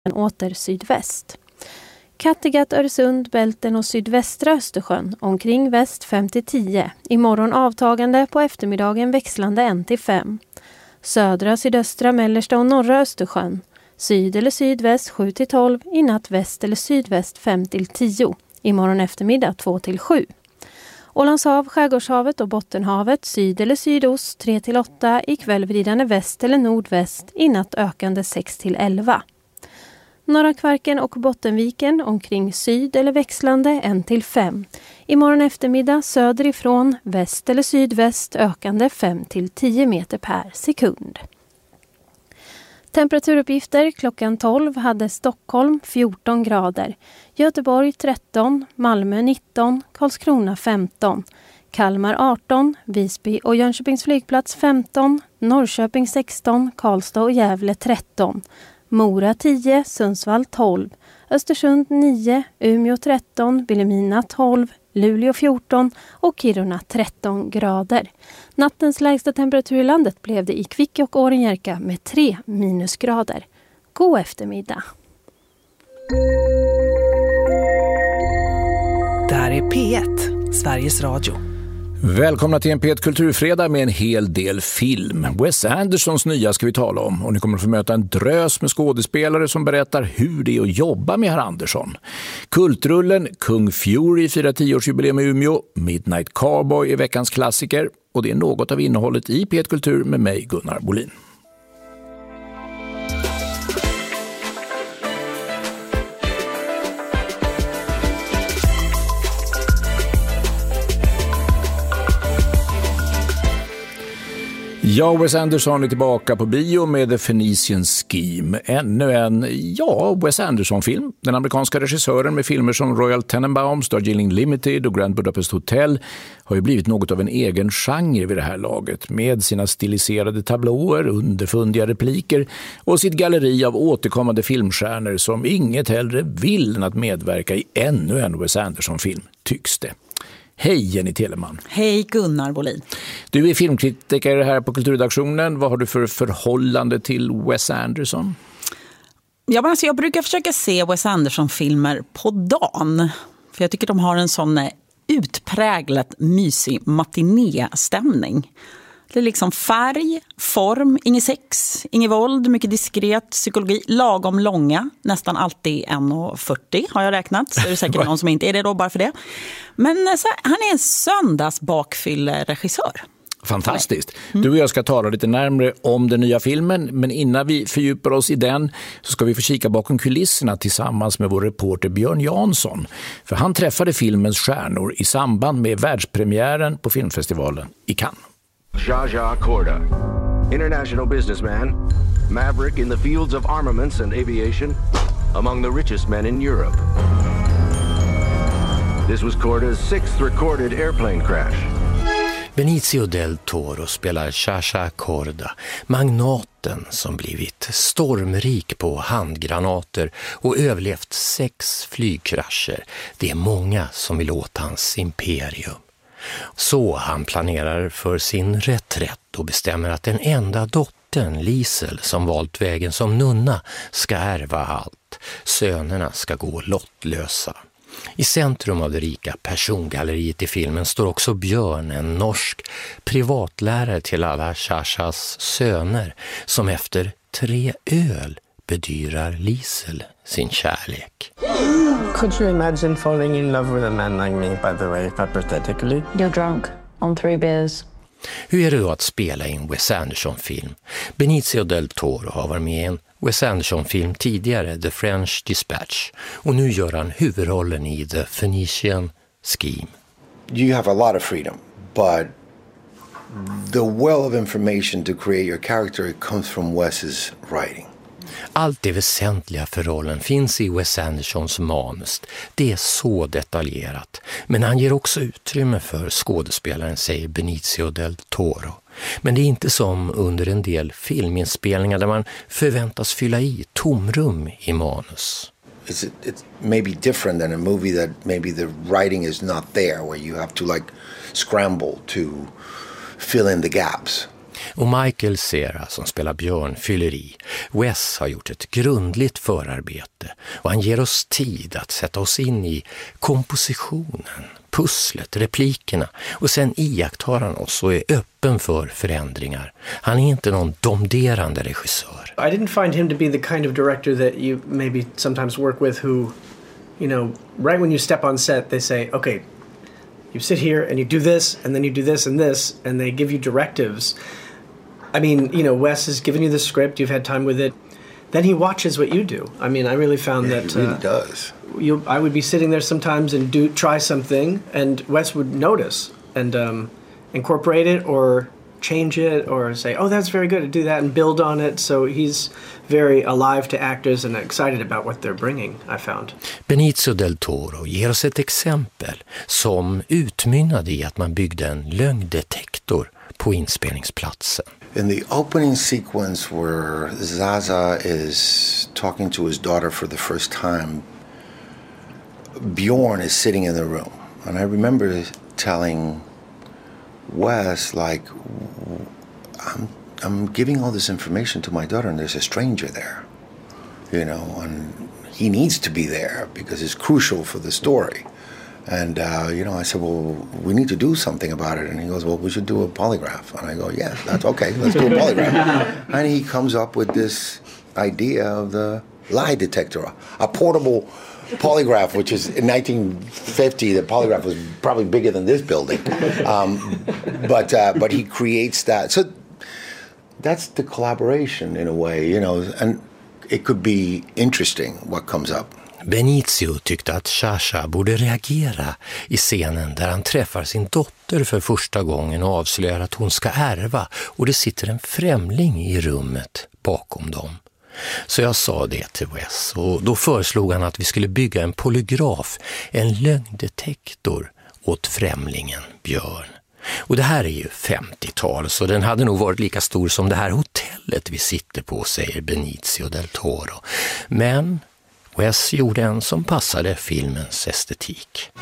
åter sydväst. Kattegatt, Öresund, Bälten och sydvästra Östersjön omkring väst 5-10. Imorgon avtagande, på eftermiddagen växlande 1-5. Södra, sydöstra, mellersta och norra Östersjön. Syd eller sydväst 7-12, i natt väst eller sydväst 5-10. Imorgon eftermiddag 2-7. Ålandshav, Skärgårdshavet och Bottenhavet syd eller sydost 3-8, ikväll vridande väst eller nordväst, i natt ökande 6-11. Norra Kvarken och Bottenviken omkring syd eller växlande 1-5. Imorgon eftermiddag söderifrån väst eller sydväst ökande 5-10 meter per sekund. Temperaturuppgifter klockan 12 hade Stockholm 14 grader, Göteborg 13, Malmö 19, Karlskrona 15, Kalmar 18, Visby och Jönköpings flygplats 15, Norrköping 16, Karlstad och Gävle 13, Mora 10, Sundsvall 12, Östersund 9, Umeå 13, Vilhelmina 12, Luleå 14 och Kiruna 13 grader. Nattens lägsta temperatur i landet blev det i Kvikke och Årenjärka med 3 minusgrader. God eftermiddag. Där är P1, Sveriges Radio. Välkomna till en P1 Kulturfredag med en hel del film. Wes Andersons nya ska vi tala om, och ni kommer att få möta en drös med skådespelare som berättar hur det är att jobba med herr Andersson. Kultrullen Kung Fury firar 10-årsjubileum i Umeå, Midnight Cowboy är veckans klassiker, och det är något av innehållet i P1 Kultur med mig, Gunnar Bolin. Ja, Wes Anderson är tillbaka på bio med The Phoenician Scheme. Ännu en, Wes Anderson-film. Den amerikanska regissören med filmer som Royal Tenenbaums, Darjeeling Limited och Grand Budapest Hotel har ju blivit något av en egen genre vid det här laget, med sina stiliserade tablåer, underfundiga repliker och sitt galleri av återkommande filmstjärnor som inget hellre vill än att medverka i ännu en Wes Anderson-film, tycks det. Hej Jenny Telemann. Hej Gunnar Bolin. Du är filmkritiker här på Kulturredaktionen. Vad har du för förhållande till Wes Anderson? Ja, men alltså jag brukar försöka se Wes Anderson-filmer på dagen. För jag tycker de har en sån utpräglat mysig matinéstämning. Det är liksom färg, form, inget sex, inget våld, mycket diskret, psykologi, lagom långa, nästan alltid 1,40 har jag räknat. Så är det säkert någon som inte är det då bara för det. Men han är en söndagsbakfylleregissör. Fantastiskt. Du och jag ska tala lite närmare om den nya filmen, men innan vi fördjupar oss i den så ska vi få kika bakom kulisserna tillsammans med vår reporter Björn Jansson. För han träffade filmens stjärnor i samband med världspremiären på filmfestivalen i Cannes. Zsa Korda, international businessman, maverick in the fields of armaments and aviation, among the richest men in Europe. This was Korda's 6th recorded airplane crash. Benicio del Toro spelar Zsa Korda, magnaten som blivit stormrik på handgranater och överlevt 6 flygkrascher. Det är många som vill åt hans imperium. Så han planerar för sin reträtt och bestämmer att den enda dottern, Liesel, som valt vägen som nunna, ska ärva allt. Sönerna ska gå lottlösa. I centrum av det rika persongalleriet i filmen står också Björn, en norsk privatlärare till alla Zsas söner, som efter 3 öl bedyrar Liesel sin kärlek. Could you imagine falling in love with a man like me, by the way, hypothetically? You're drunk on 3 beers. Hur är det då att spela i en Wes Anderson-film? Benicio del Toro har varit med i en Wes Anderson-film tidigare, The French Dispatch, och nu gör han huvudrollen i The Phoenician Scheme. You have a lot of freedom, but the well of information to create your character, it comes from Wes's writing. Allt det väsentliga för rollen finns i Wes Andersons manus. Det är så detaljerat. Men han ger också utrymme för skådespelaren, säger Benicio del Toro. Men det är inte som under en del filminspelningar där man förväntas fylla i tomrum i manus. It's maybe different than a movie that maybe the writing is not there, where you have to like scramble to fill in the gaps. Och Michael Cera som spelar Björn fyller i. Wes har gjort ett grundligt förarbete och han ger oss tid att sätta oss in i kompositionen, pusslet, replikerna och sen iakttar han oss och är öppen för förändringar. Han är inte någon domderande regissör. I didn't find him to be the kind of director that you maybe sometimes work with who, you know, right when you step on set they say, okay, you sit here and you do this and then you do this and they give you directives. I mean, you know, Wes has given you the script, you've had time with it. Then he watches what you do. I mean, I really found that... he really does. I would be sitting there sometimes and try something, and Wes would notice and incorporate it or change it or say, oh, that's very good, to do that and build on it. So he's very alive to actors and excited about what they're bringing, I found. Benicio del Toro ger oss ett exempel som utmynnade i att man byggde en lögndetektor på inspelningsplatsen. In the opening sequence where Zaza is talking to his daughter for the first time, Bjorn is sitting in the room. And I remember telling Wes, like, I'm giving all this information to my daughter and there's a stranger there, you know, and he needs to be there because it's crucial for the story. And, you know, I said, well, we need to do something about it. And he goes, well, we should do a polygraph. And I go, yeah, that's okay. Let's do a polygraph. And he comes up with this idea of the lie detector, a portable polygraph, which is in 1950, the polygraph was probably bigger than this building. But he creates that. So that's the collaboration in a way, you know, and it could be interesting what comes up. Benicio tyckte att Chacha borde reagera i scenen där han träffar sin dotter för första gången och avslöjar att hon ska ärva och det sitter en främling i rummet bakom dem. Så jag sa det till Wes och då föreslog han att vi skulle bygga en polygraf, en lögndetektor åt främlingen Björn. Och det här är ju 50-tal så den hade nog varit lika stor som det här hotellet vi sitter på, säger Benicio del Toro. Men Wes gjorde en som passade filmens estetik.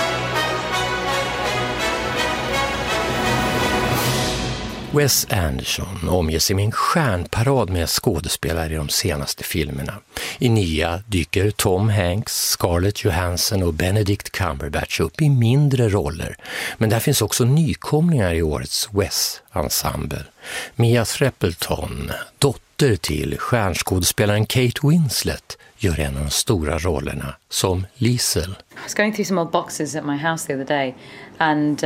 Wes Anderson omger sig med en stjärnparad med skådespelare i de senaste filmerna. I nya dyker Tom Hanks, Scarlett Johansson och Benedict Cumberbatch upp i mindre roller. Men där finns också nykomlingar i årets Wes-ensemble. Mia Threppleton, dotter till stjärnskådespelaren Kate Winslet, gör en av de stora rollerna som Liesel. I was going through some old boxes at my house the other day and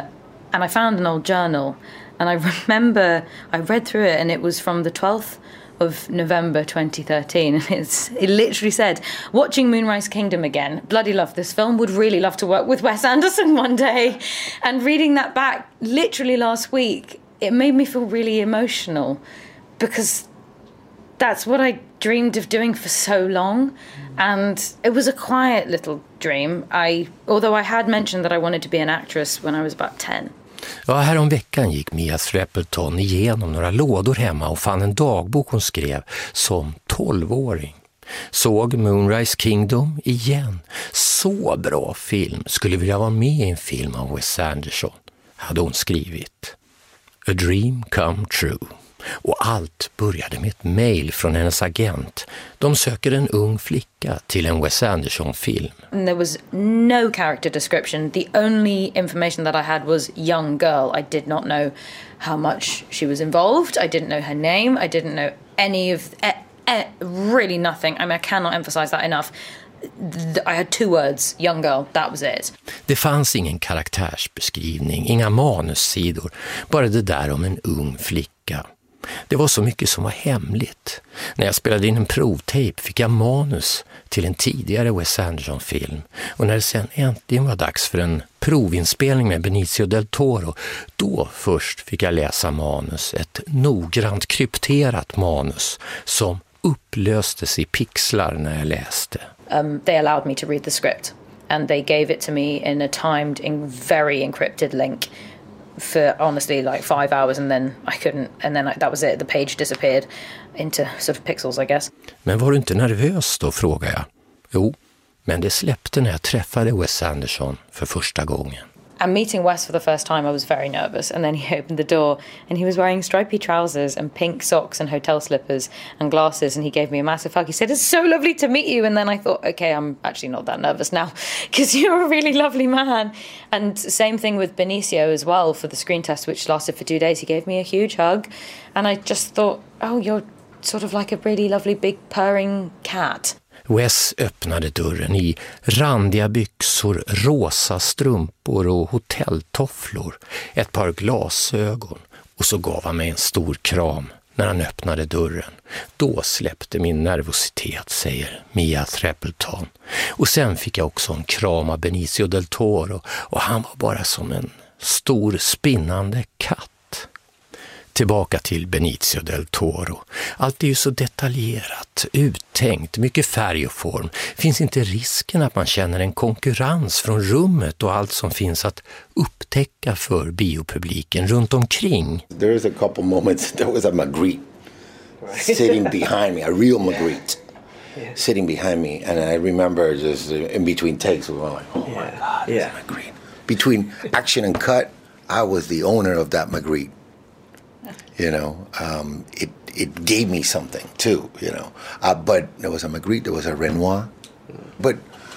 I found an old journal. And I remember I read through it and it was from the 12th of November 2013. It literally said, watching Moonrise Kingdom again. Bloody love this film. Would really love to work with Wes Anderson one day. And reading that back literally last week, it made me feel really emotional because that's what I dreamed of doing for so long. And it was a quiet little dream. Although I had mentioned that I wanted to be an actress when I was about 10. Ja, här om veckan gick Mia Threppleton igenom några lådor hemma och fann en dagbok hon skrev som 12-åring. Såg Moonrise Kingdom igen. Så bra film. Skulle vilja vara med i en film av Wes Anderson, hade hon skrivit. A dream come true. Och allt började med ett mejl från hennes agent. De söker en ung flicka till en Wes Anderson-film. There was no character description. The only information that I had was young girl. I did not know how much she was involved. I didn't know her name. I didn't know any of... really nothing. I mean, I cannot emphasize that enough. I had 2 words, young girl, that was it. Det fanns ingen karaktärsbeskrivning, inga manussidor. Bara det där om en ung flicka. Det var så mycket som var hemligt. När jag spelade in en provtape fick jag manus till en tidigare Wes Anderson-film. Och när det sen äntligen var dags för en provinspelning med Benicio del Toro, då först fick jag läsa manus. Ett noggrant krypterat manus som upplöstes i pixlar när jag läste. They allowed me to read the script and they gave it to me in a timed, very encrypted link. For honestly like 5 hours and then I couldn't and then that was it, the page disappeared into sort of pixels I guess. Men var du inte nervös då, frågar jag. Jo, men det släppte när jag träffade Wes Anderson för första gången. And meeting Wes for the first time, I was very nervous. And then he opened the door and he was wearing stripy trousers and pink socks and hotel slippers and glasses. And he gave me a massive hug. He said, "It's so lovely to meet you." And then I thought, okay, I'm actually not that nervous now because you're a really lovely man. And same thing with Benicio as well for the screen test, which lasted for 2 days. He gave me a huge hug. And I just thought, oh, you're sort of like a really lovely big purring cat. Wes öppnade dörren i randiga byxor, rosa strumpor och hotelltofflor, ett par glasögon, och så gav han mig en stor kram när han öppnade dörren. Då släppte min nervositet, säger Mia Treppelton. Och sen fick jag också en kram av Benicio del Toro, och han var bara som en stor spinnande katt. Tillbaka till Benicio del Toro. Allt är ju så detaljerat, uttänkt, mycket färg och form. Finns inte risken att man känner en konkurrens från rummet och allt som finns att upptäcka för biopubliken runt omkring? There's a couple moments, there was a Magritte sitting behind me, a real Magritte sitting behind me, and I remember just in between takes, we were like, oh my God, it's Magritte. Between action and cut, I was the owner of that Magritte. You know, it gave me something too, you know. But there was a Magritte, there was a Renoir. But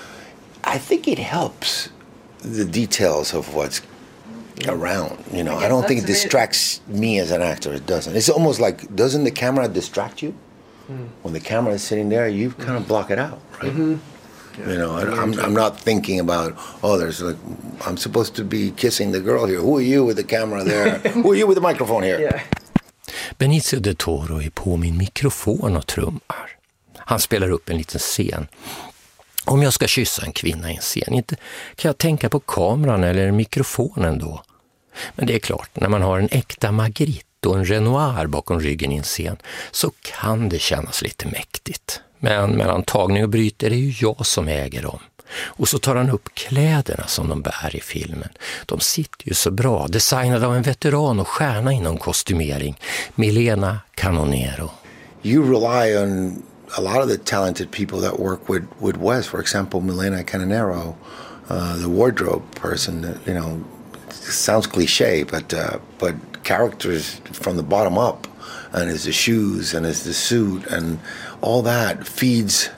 I think it helps the details of what's around, you know. I don't think it distracts me as an actor. It doesn't. It's almost like, doesn't the camera distract you? When the camera is sitting there, you kind of block it out, right? Yeah. You know, I'm not thinking about, oh, there's like, I'm supposed to be kissing the girl here. Who are you with the camera there? Who are you with the microphone here? Yeah. Benicio del Toro är på min mikrofon och trummar. Han spelar upp en liten scen. Om jag ska kyssa en kvinna i en scen, inte kan jag tänka på kameran eller mikrofonen då. Men det är klart, när man har en äkta Magritte och en Renoir bakom ryggen i en scen, så kan det kännas lite mäktigt. Men mellan tagning och bryt är det ju jag som äger dem. Och så tar han upp kläderna som de bär i filmen. De sitter ju så bra, designade av en veteran och stjärna inom kostymering, Milena Canonero. You rely on a lot of the talented people that work with Wes. For example, Milena Canonero, the wardrobe person. You know, it sounds cliche, but characters from the bottom up, and it's the shoes and it's the suit and all that feeds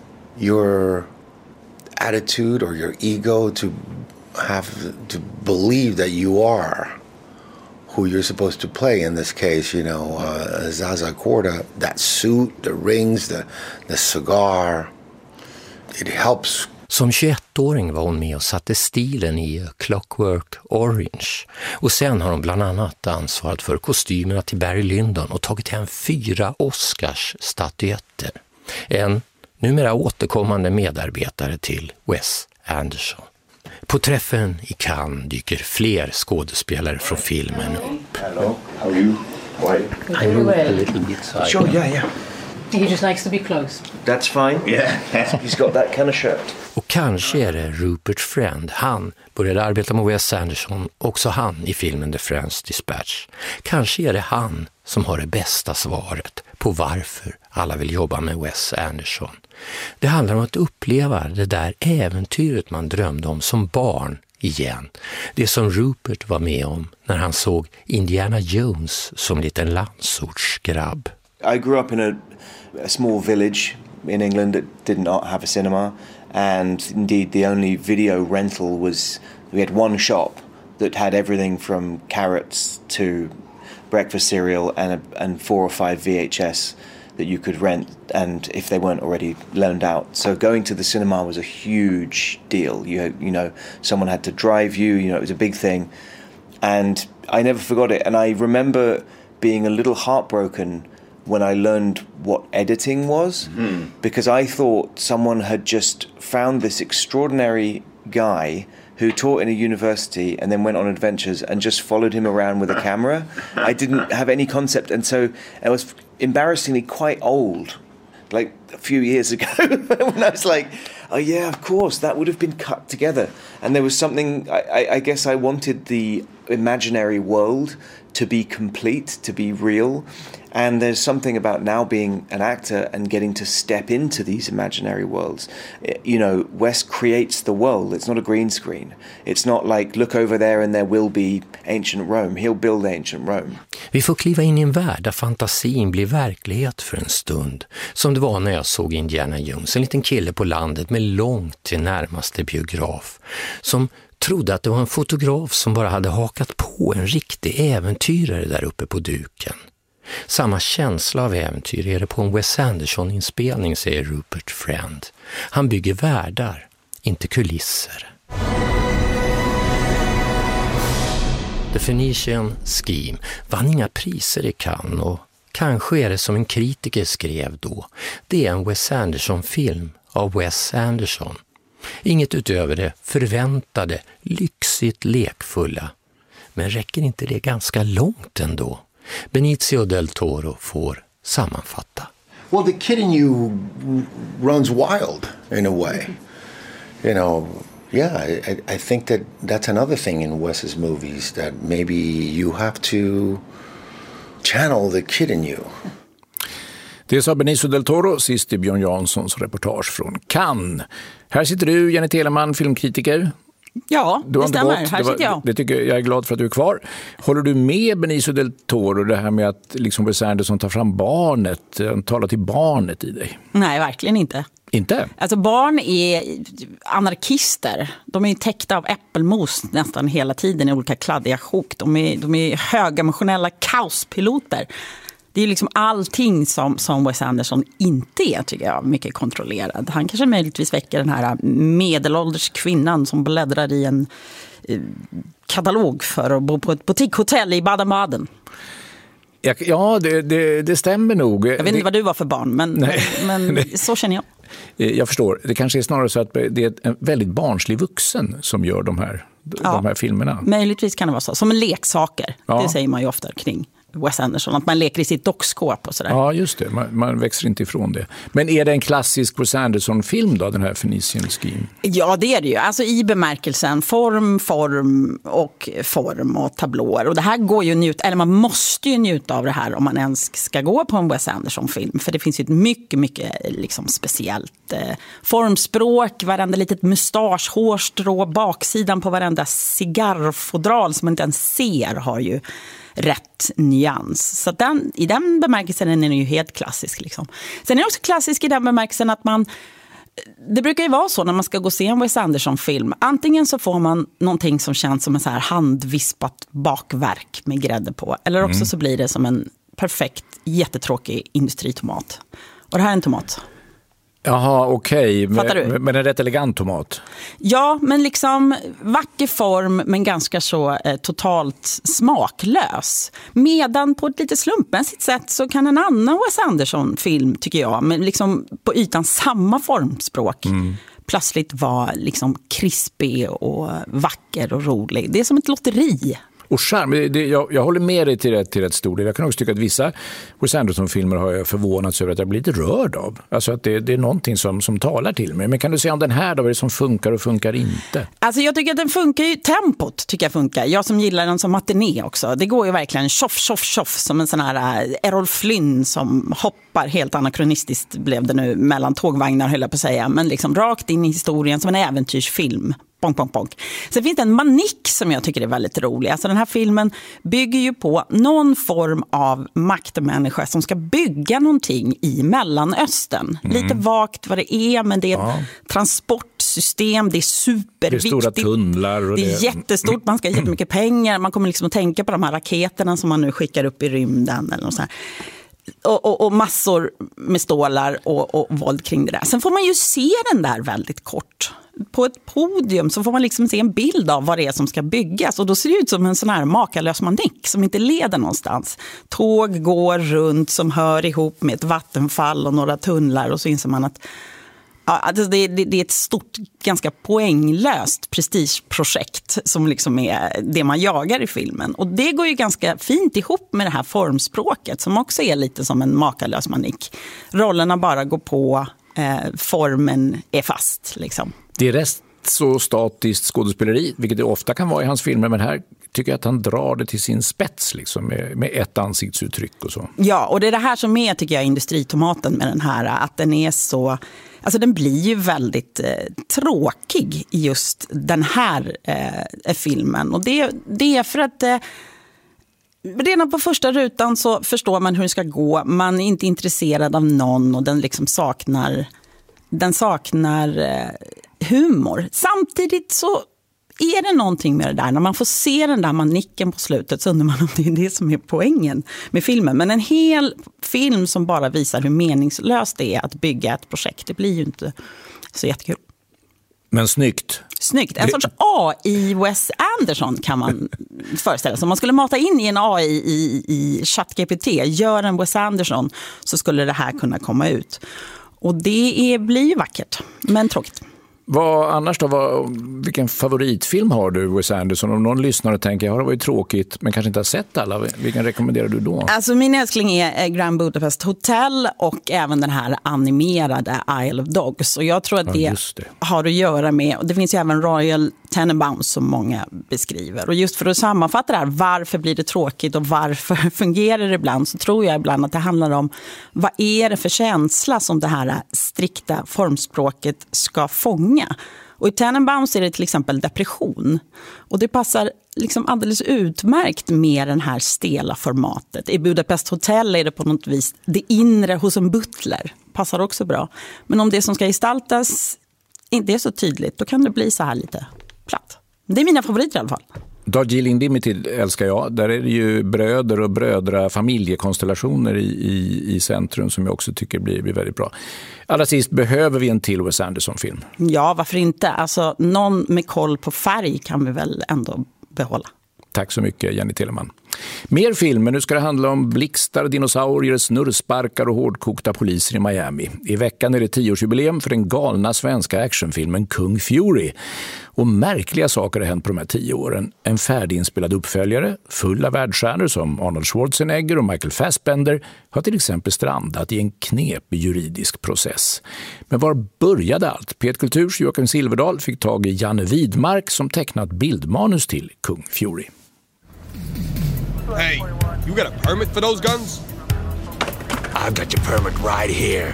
your attitude or your ego to have to believe that you are who you're supposed to play. In this case, you know, Zaza Corda, that suit, the rings, the cigar, it helps. Som 21-åring var hon med och satte stilen i Clockwork Orange. Och sen har hon bland annat ansvarat för kostymerna till Barry Lyndon och tagit hem 4 Oscars-statyetter. En numera återkommande medarbetare till Wes Anderson. På träffen i Cannes dyker fler skådespelare från filmen upp. Hello, how are you? Why? I move a little bit side. Sure, yeah. He just likes to be close. That's fine. Yeah, he's got that kind of shirt. Och kanske är det Rupert Friend. Han började arbeta med Wes Anderson, också han i filmen The French Dispatch. Kanske är det han som har det bästa svaret på varför alla vill jobba med Wes Anderson. Det handlar om att uppleva det där äventyret man drömde om som barn igen. Det som Rupert var med om när han såg Indiana Jones som liten landsortsgrabb. I grew up in a small village in England that did not have a cinema, and indeed the only video rental was, we had one shop that had everything from carrots to breakfast cereal and 4 or 5 VHS that you could rent, and if they weren't already loaned out. So going to the cinema was a huge deal. You know, someone had to drive you, you know, it was a big thing. And I never forgot it. And I remember being a little heartbroken when I learned what editing was, because I thought someone had just found this extraordinary guy who taught in a university and then went on adventures and just followed him around with a camera. I didn't have any concept, and so I was embarrassingly quite old, like a few years ago, when I was like, oh yeah, of course, that would have been cut together. And there was something, I guess I wanted the imaginary world to be complete, to be real. And there's something about now being an actor and getting to step into these imaginary worlds. You know, Wes creates the world. It's not a green screen. It's not like, look over there and there will be ancient Rome. He'll build ancient Rome. Vi får kliva in i en värld där fantasin blir verklighet för en stund. Som det var när jag såg Indiana Jones, en liten kille på landet med långt till närmaste biograf. Som trodde att det var en fotograf som bara hade hakat på en riktig äventyrare där uppe på duken. Samma känsla av äventyr är det på en Wes Anderson-inspelning, säger Rupert Friend. Han bygger världar, inte kulisser. The Phoenician Scheme vann inga priser i Cannes och kanske är det som en kritiker skrev då. Det är en Wes Anderson-film av Wes Anderson. Inget utöver det förväntade, lyxigt lekfulla. Men räcker inte det ganska långt ändå? Benicio del Toro får sammanfatta. Well, the kid in you runs wild in a way. You know, yeah, I think that's another thing in Wes's movies, that maybe you have to channel the kid in you. Det sa Benicio del Toro sist i Björn Janssons reportage från Cannes. Här sitter du, Jenny Telemann, filmkritiker. Ja, det stämmer. Här sitter jag. Det tycker jag är glad för att du är kvar. Håller du med Benicio del Toro det här med att liksom Wes Anderson tar fram barnet, talar till barnet i dig? Nej, verkligen inte. Inte? Alltså barn är anarkister. De är täckta av äppelmos nästan hela tiden i olika kladdiga sjok. De är högemotionella kaospiloter. Det är liksom allting som Wes Anderson inte är, tycker jag, mycket kontrollerad. Han kanske möjligtvis väcker den här medelålders kvinnan som bläddrar i en katalog för att bo på ett boutiquehotell i Baden-Baden. Ja, det stämmer nog. Jag vet inte vad du var för barn, men så känner jag. Jag förstår. Det kanske är snarare så att det är en väldigt barnslig vuxen som gör de här filmerna. Möjligtvis kan det vara så. Som leksaker. Ja. Det säger man ju ofta kring Wes Anderson, att man leker i sitt dockskåp och sådär. Ja, just det. Man växer inte ifrån det. Men är det en klassisk Wes Anderson-film då, den här Phoenician Scheme? Ja, det är det ju. Alltså i bemärkelsen form och tablåer. Och det här går ju njuta, eller man måste ju njuta av det här om man ens ska gå på en Wes Anderson-film. För det finns ju ett mycket, mycket liksom speciellt formspråk, varenda litet mustasch, hårstrå, baksidan på varenda cigarrfodral som man inte ens ser har ju rätt nyans. Så i den bemärkelsen är den ju helt klassisk. Liksom. Sen är det också klassisk i den bemärkelsen att det brukar ju vara så när man ska gå och se en Wes Anderson-film. Antingen så får man någonting som känns som en så här handvispat bakverk med grädde på. Eller också så blir det som en perfekt, jättetråkig industritomat. Och det här är en tomat. Jaha, okej. Fattar du? Men en rätt elegant tomat. Ja, men liksom vacker form men ganska så totalt smaklös. Medan på ett lite slumpmässigt sätt så kan en annan Wes Anderson-film, tycker jag, men liksom på ytan samma formspråk plötsligt vara liksom krispig och vacker och rolig. Det är som ett lotteri. Och charm, jag håller med dig till rätt stor del. Jag kan också tycka att vissa Wes Anderson-filmer har jag förvånats över att jag blir lite rörd av. Alltså att det är någonting som talar till mig. Men kan du säga om den här då, vad är det som funkar och funkar inte? Alltså jag tycker att den funkar ju, tempot tycker jag funkar. Jag som gillar den som matiné också. Det går ju verkligen tjoff som en sån här Errol Flynn som hoppar helt anakronistiskt blev det nu mellan tågvagnar höll jag på att säga. Men liksom rakt in i historien som en äventyrsfilm. Bonk. Sen finns det en manik som jag tycker är väldigt rolig. Alltså den här filmen bygger ju på någon form av maktmänniska som ska bygga någonting i Mellanöstern. Lite vagt vad det är, men det är ett transportsystem, det är superviktigt. Det är stora tunnlar. Och det är jättestort, man ska ha jättemycket pengar. Man kommer liksom att tänka på de här raketerna som man nu skickar upp i rymden eller något sånt här. Och massor med stålar och våld kring det där. Sen får man ju se den där väldigt kort. På ett podium så får man liksom se en bild av vad det är som ska byggas. Och då ser det ut som en sån här makalös manik som inte leder någonstans. Tåg går runt som hör ihop med ett vattenfall och några tunnlar. Och så inser man att det är ett stort, ganska poänglöst prestigeprojekt som liksom är det man jagar i filmen. Och det går ju ganska fint ihop med det här formspråket som också är lite som en makalös manik. Rollerna bara går på, formen är fast liksom. Det är rätt så statiskt skådespeleri, vilket det ofta kan vara i hans filmer, men här tycker att han drar det till sin spets liksom, med ett ansiktsuttryck och så. Ja, och det är det här som är, tycker jag, industritomaten med den här, att den är så... Alltså den blir ju väldigt tråkig i just den här filmen. Och det är för att redan på första rutan så förstår man hur det ska gå. Man är inte intresserad av någon och den liksom saknar humor. Samtidigt så är det någonting med det där. När man får se den där manicken på slutet så undrar man om det är det som är poängen med filmen. Men en hel film som bara visar hur meningslöst det är att bygga ett projekt, det blir ju inte så jättekul. Men snyggt. Snyggt. En sorts AI Wes Anderson kan man föreställa sig. Om man skulle mata in i en AI i ChatGPT, gör en Wes Anderson, så skulle det här kunna komma ut. Och det blir ju vackert, men tråkigt. Vad annars då? Vilken favoritfilm har du, Wes Anderson? Om någon lyssnare tänker, det var ju tråkigt men kanske inte har sett alla. Vilken rekommenderar du då? Alltså min älskling är Grand Budapest Hotel och även den här animerade Isle of Dogs. Och jag tror att det har att göra med, och det finns ju även Royal Tenenbaums som många beskriver. Och just för att sammanfatta det här, varför blir det tråkigt och varför fungerar det ibland, så tror jag ibland att det handlar om vad är det för känsla som det här strikta formspråket ska fånga. Och i Tenenbaums är det till exempel depression. Och det passar liksom alldeles utmärkt med den här stela formatet. I Budapest Hotel är det på något vis det inre hos en butler. Passar också bra. Men om det som ska gestaltas inte är så tydligt, då kan det bli så här lite platt. Det är mina favoriter i alla fall. Darjeeling Limited älskar jag. Där är det ju bröder och brödra familjekonstellationer i centrum som jag också tycker blir väldigt bra. Allra sist, behöver vi en till Wes Anderson-film? Ja, varför inte? Alltså, någon med koll på färg kan vi väl ändå behålla. Tack så mycket, Jenny Telemann. Mer filmer. Nu ska det handla om blixtar, dinosaurier, snurrsparkar och hårdkokta poliser i Miami. I veckan är det 10-årsjubileum för den galna svenska actionfilmen Kung Fury. Och märkliga saker har hänt på de här 10 åren. En färdiginspelad uppföljare, full av världsstjärnor som Arnold Schwarzenegger och Michael Fassbender, har till exempel strandat i en knepig juridisk process. Men var började allt? P1 Kulturs Joakim Silverdal fick tag i Janne Widmark som tecknat bildmanus till Kung Fury. Hey, you got a permit for those guns? I've got your permit right here.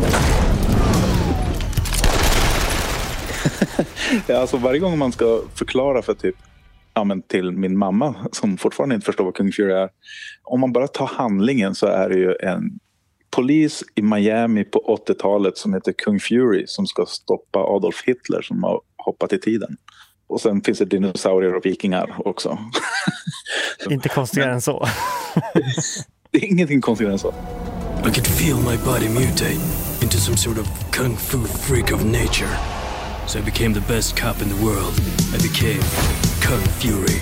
Ja, alltså varje gång man ska förklara för till min mamma som fortfarande inte förstår vad Kung Fury är. Om man bara tar handlingen så är det ju en polis i Miami på 80-talet som heter Kung Fury som ska stoppa Adolf Hitler som har hoppat i tiden. Och sen finns det dinosaurier och vikingar också. Inte konstigare än så. Det är ingenting konstigare än så. I could feel my body mutate into some sort of kung fu freak of nature. So I became the best cop in the world. I became Kung Fury.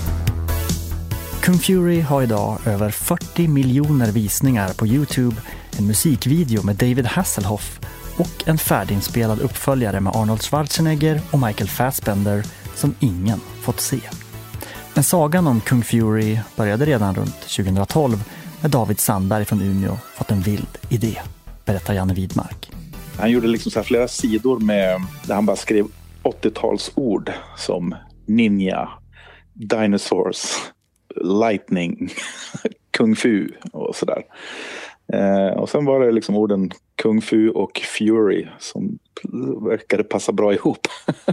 Kung Fury har idag över 40 miljoner visningar på YouTube, en musikvideo med David Hasselhoff och en färdiginspelad uppföljare med Arnold Schwarzenegger och Michael Fassbender som ingen fått se. Men sagan om Kung Fury började redan runt 2012 när David Sandberg från Umeå fått en vild idé, berättar Janne Widmark. Han gjorde liksom så här flera sidor där han bara skrev 80-talsord som ninja, dinosaurs, lightning, kung fu och sådär. Och sen var det liksom orden kung fu och fury som verkade passa bra ihop.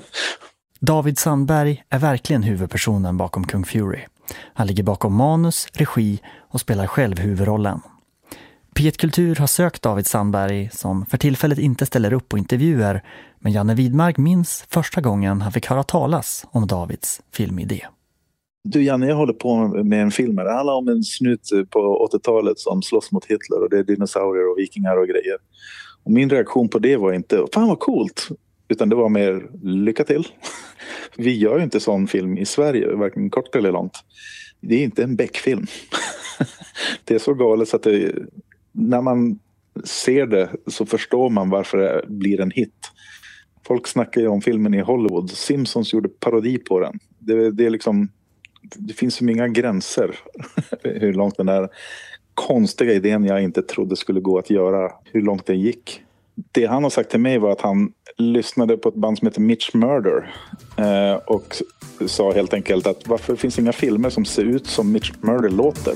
David Sandberg är verkligen huvudpersonen bakom Kung Fury. Han ligger bakom manus, regi och spelar själv huvudrollen. P1 Kultur har sökt David Sandberg som för tillfället inte ställer upp på intervjuer, men Janne Widmark minns första gången han fick höra talas om Davids filmidé. Du Janne, jag håller på med en film. Det handlar om en snut på 80-talet som slåss mot Hitler och det är dinosaurier och vikingar och grejer. Och min reaktion på det var inte, fan vad coolt, utan det var mer lycka till. Vi gör ju inte sån film i Sverige, varken kort eller långt. Det är inte en Beck-film. Det är så galet så att när man ser det så förstår man varför det blir en hit. Folk snackar ju om filmen i Hollywood. Simpsons gjorde parodi på den. Det är liksom, det finns ju inga gränser hur långt den där konstiga idén jag inte trodde skulle gå att göra, hur långt den gick. det han har sagt till mig var att han lyssnade på ett band som heter Mitch Murder och sa helt enkelt att varför finns inga filmer som ser ut som Mitch Murder låter?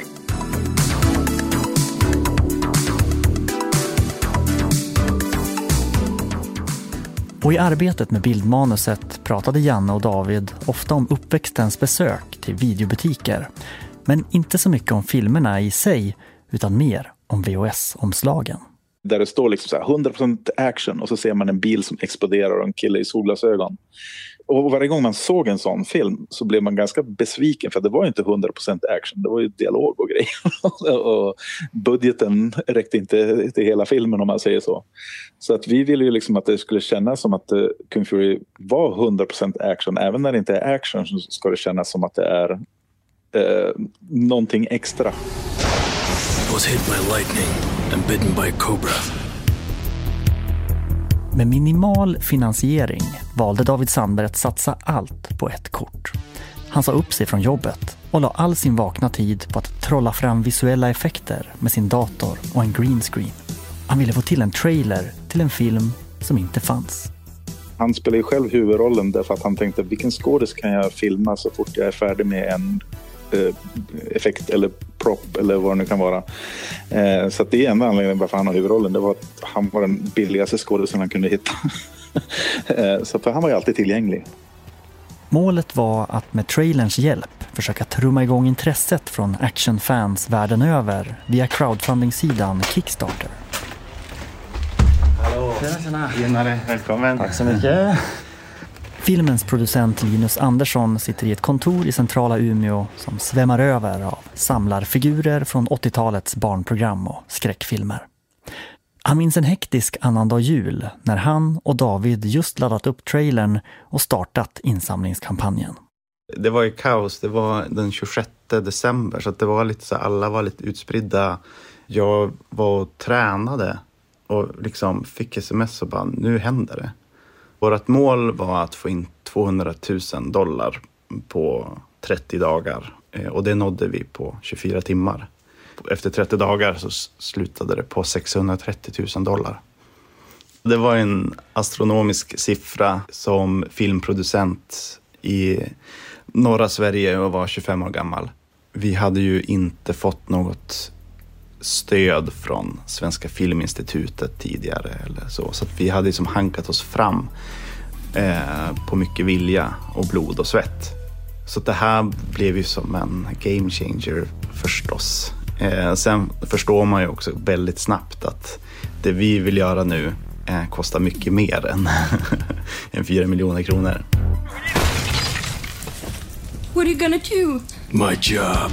Och i arbetet med bildmanuset pratade Janne och David ofta om uppväxtens besök till videobutiker. Men inte så mycket om filmerna i sig, utan mer om VHS-omslagen. Där det står liksom så här 100% action och så ser man en bil som exploderar och en kille i solglasögon. Och varje gång man såg en sån film så blev man ganska besviken för det var ju inte 100% action. Det var ju dialog och grejer. Och budgeten räckte inte till hela filmen om man säger så. Så att vi ville ju liksom att det skulle kännas som att Kung Fury var 100% action. Även när det inte är action så ska det kännas som att det är någonting extra. I was hit by lightning and bitten by a cobra. Med minimal finansiering valde David Sandberg att satsa allt på ett kort. Han sa upp sig från jobbet och la all sin vakna tid på att trolla fram visuella effekter med sin dator och en green screen. Han ville få till en trailer till en film som inte fanns. Han spelar ju själv huvudrollen därför att han tänkte vilken skådis kan jag filma så fort jag är färdig med en effekt eller prop eller vad det nu kan vara. Så att det är enda anledningen varför han har huvudrollen. Det var att han var den billigaste skådespelaren han kunde hitta. Så för han var ju alltid tillgänglig. Målet var att med trailerns hjälp försöka trumma igång intresset från actionfans världen över via crowdfunding-sidan Kickstarter. Hallå! Tjena, välkommen! Tack så mycket! Filmens producent Linus Andersson sitter i ett kontor i centrala Umeå som svämmar över av samlarfigurer från 80-talets barnprogram och skräckfilmer. Han minns en hektisk annandag jul när han och David just laddat upp trailern och startat insamlingskampanjen. Det var ju kaos, det var den 26 december så att det var lite så alla var lite utspridda. Jag var och tränade och liksom fick sms och bara nu händer det. Vårt mål var att få in $200,000 på 30 dagar och det nådde vi på 24 timmar. Efter 30 dagar så slutade det på $630,000. Det var en astronomisk siffra som filmproducent i norra Sverige och var 25 år gammal. Vi hade ju inte fått något stöd från Svenska Filminstitutet tidigare eller så att vi hade liksom hankat oss fram på mycket vilja och blod och svett. Så det här blev ju som en game changer förstås. Sen förstår man ju också väldigt snabbt att det vi vill göra nu kostar mycket mer än 4 miljoner kronor. What are you gonna do? My job.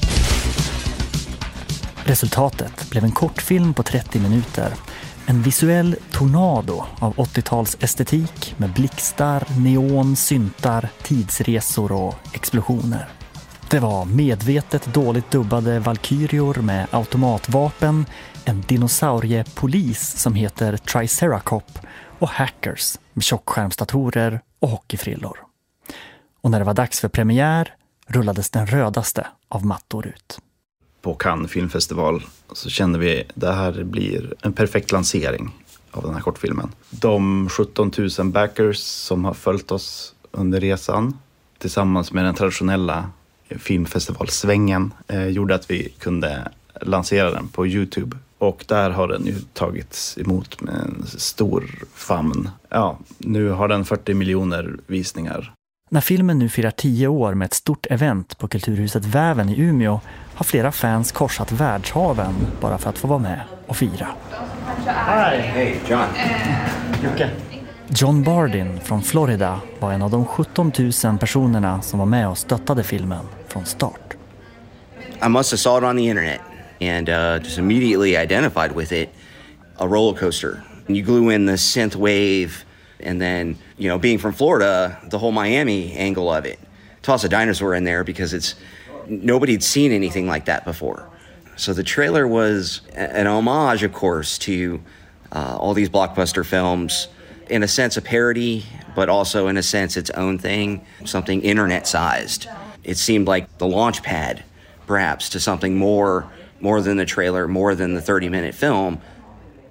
Resultatet blev en kortfilm på 30 minuter. En visuell tornado av 80-tals estetik med blixtar, neon, syntar, tidsresor och explosioner. Det var medvetet dåligt dubbade valkyrior med automatvapen, en dinosauriepolis som heter Triceracop och hackers med tjockskärmsdatorer och hockeyfrillor. Och när det var dags för premiär rullades den rödaste av mattor ut. På Cannes filmfestival så kände vi att det här blir en perfekt lansering av den här kortfilmen. De 17 000 backers som har följt oss under resan tillsammans med den traditionella filmfestivalsvängen gjorde att vi kunde lansera den på YouTube. Och där har den ju tagits emot med en stor famn. Ja, nu har den 40 miljoner visningar. När filmen nu firar 10 år med ett stort event på Kulturhuset Väven i Umeå har flera fans korsat världshaven bara för att få vara med och fira. Hi. Hey, John. Jocke. John Bardin från Florida var en av de 17 000 personerna som var med och stöttade filmen från start. I must have saw it on the internet and just immediately identified with it. A roller coaster. You glue in the synth wave and then, you know, being from Florida, the whole Miami angle of it. Toss a dinosaur in there because nobody'd seen anything like that before. So the trailer was an homage, of course, to all these blockbuster films. In a sense, a parody, but also in a sense, its own thing, something internet-sized. It seemed like the launch pad, perhaps, to something more than the trailer, more than the 30-minute film.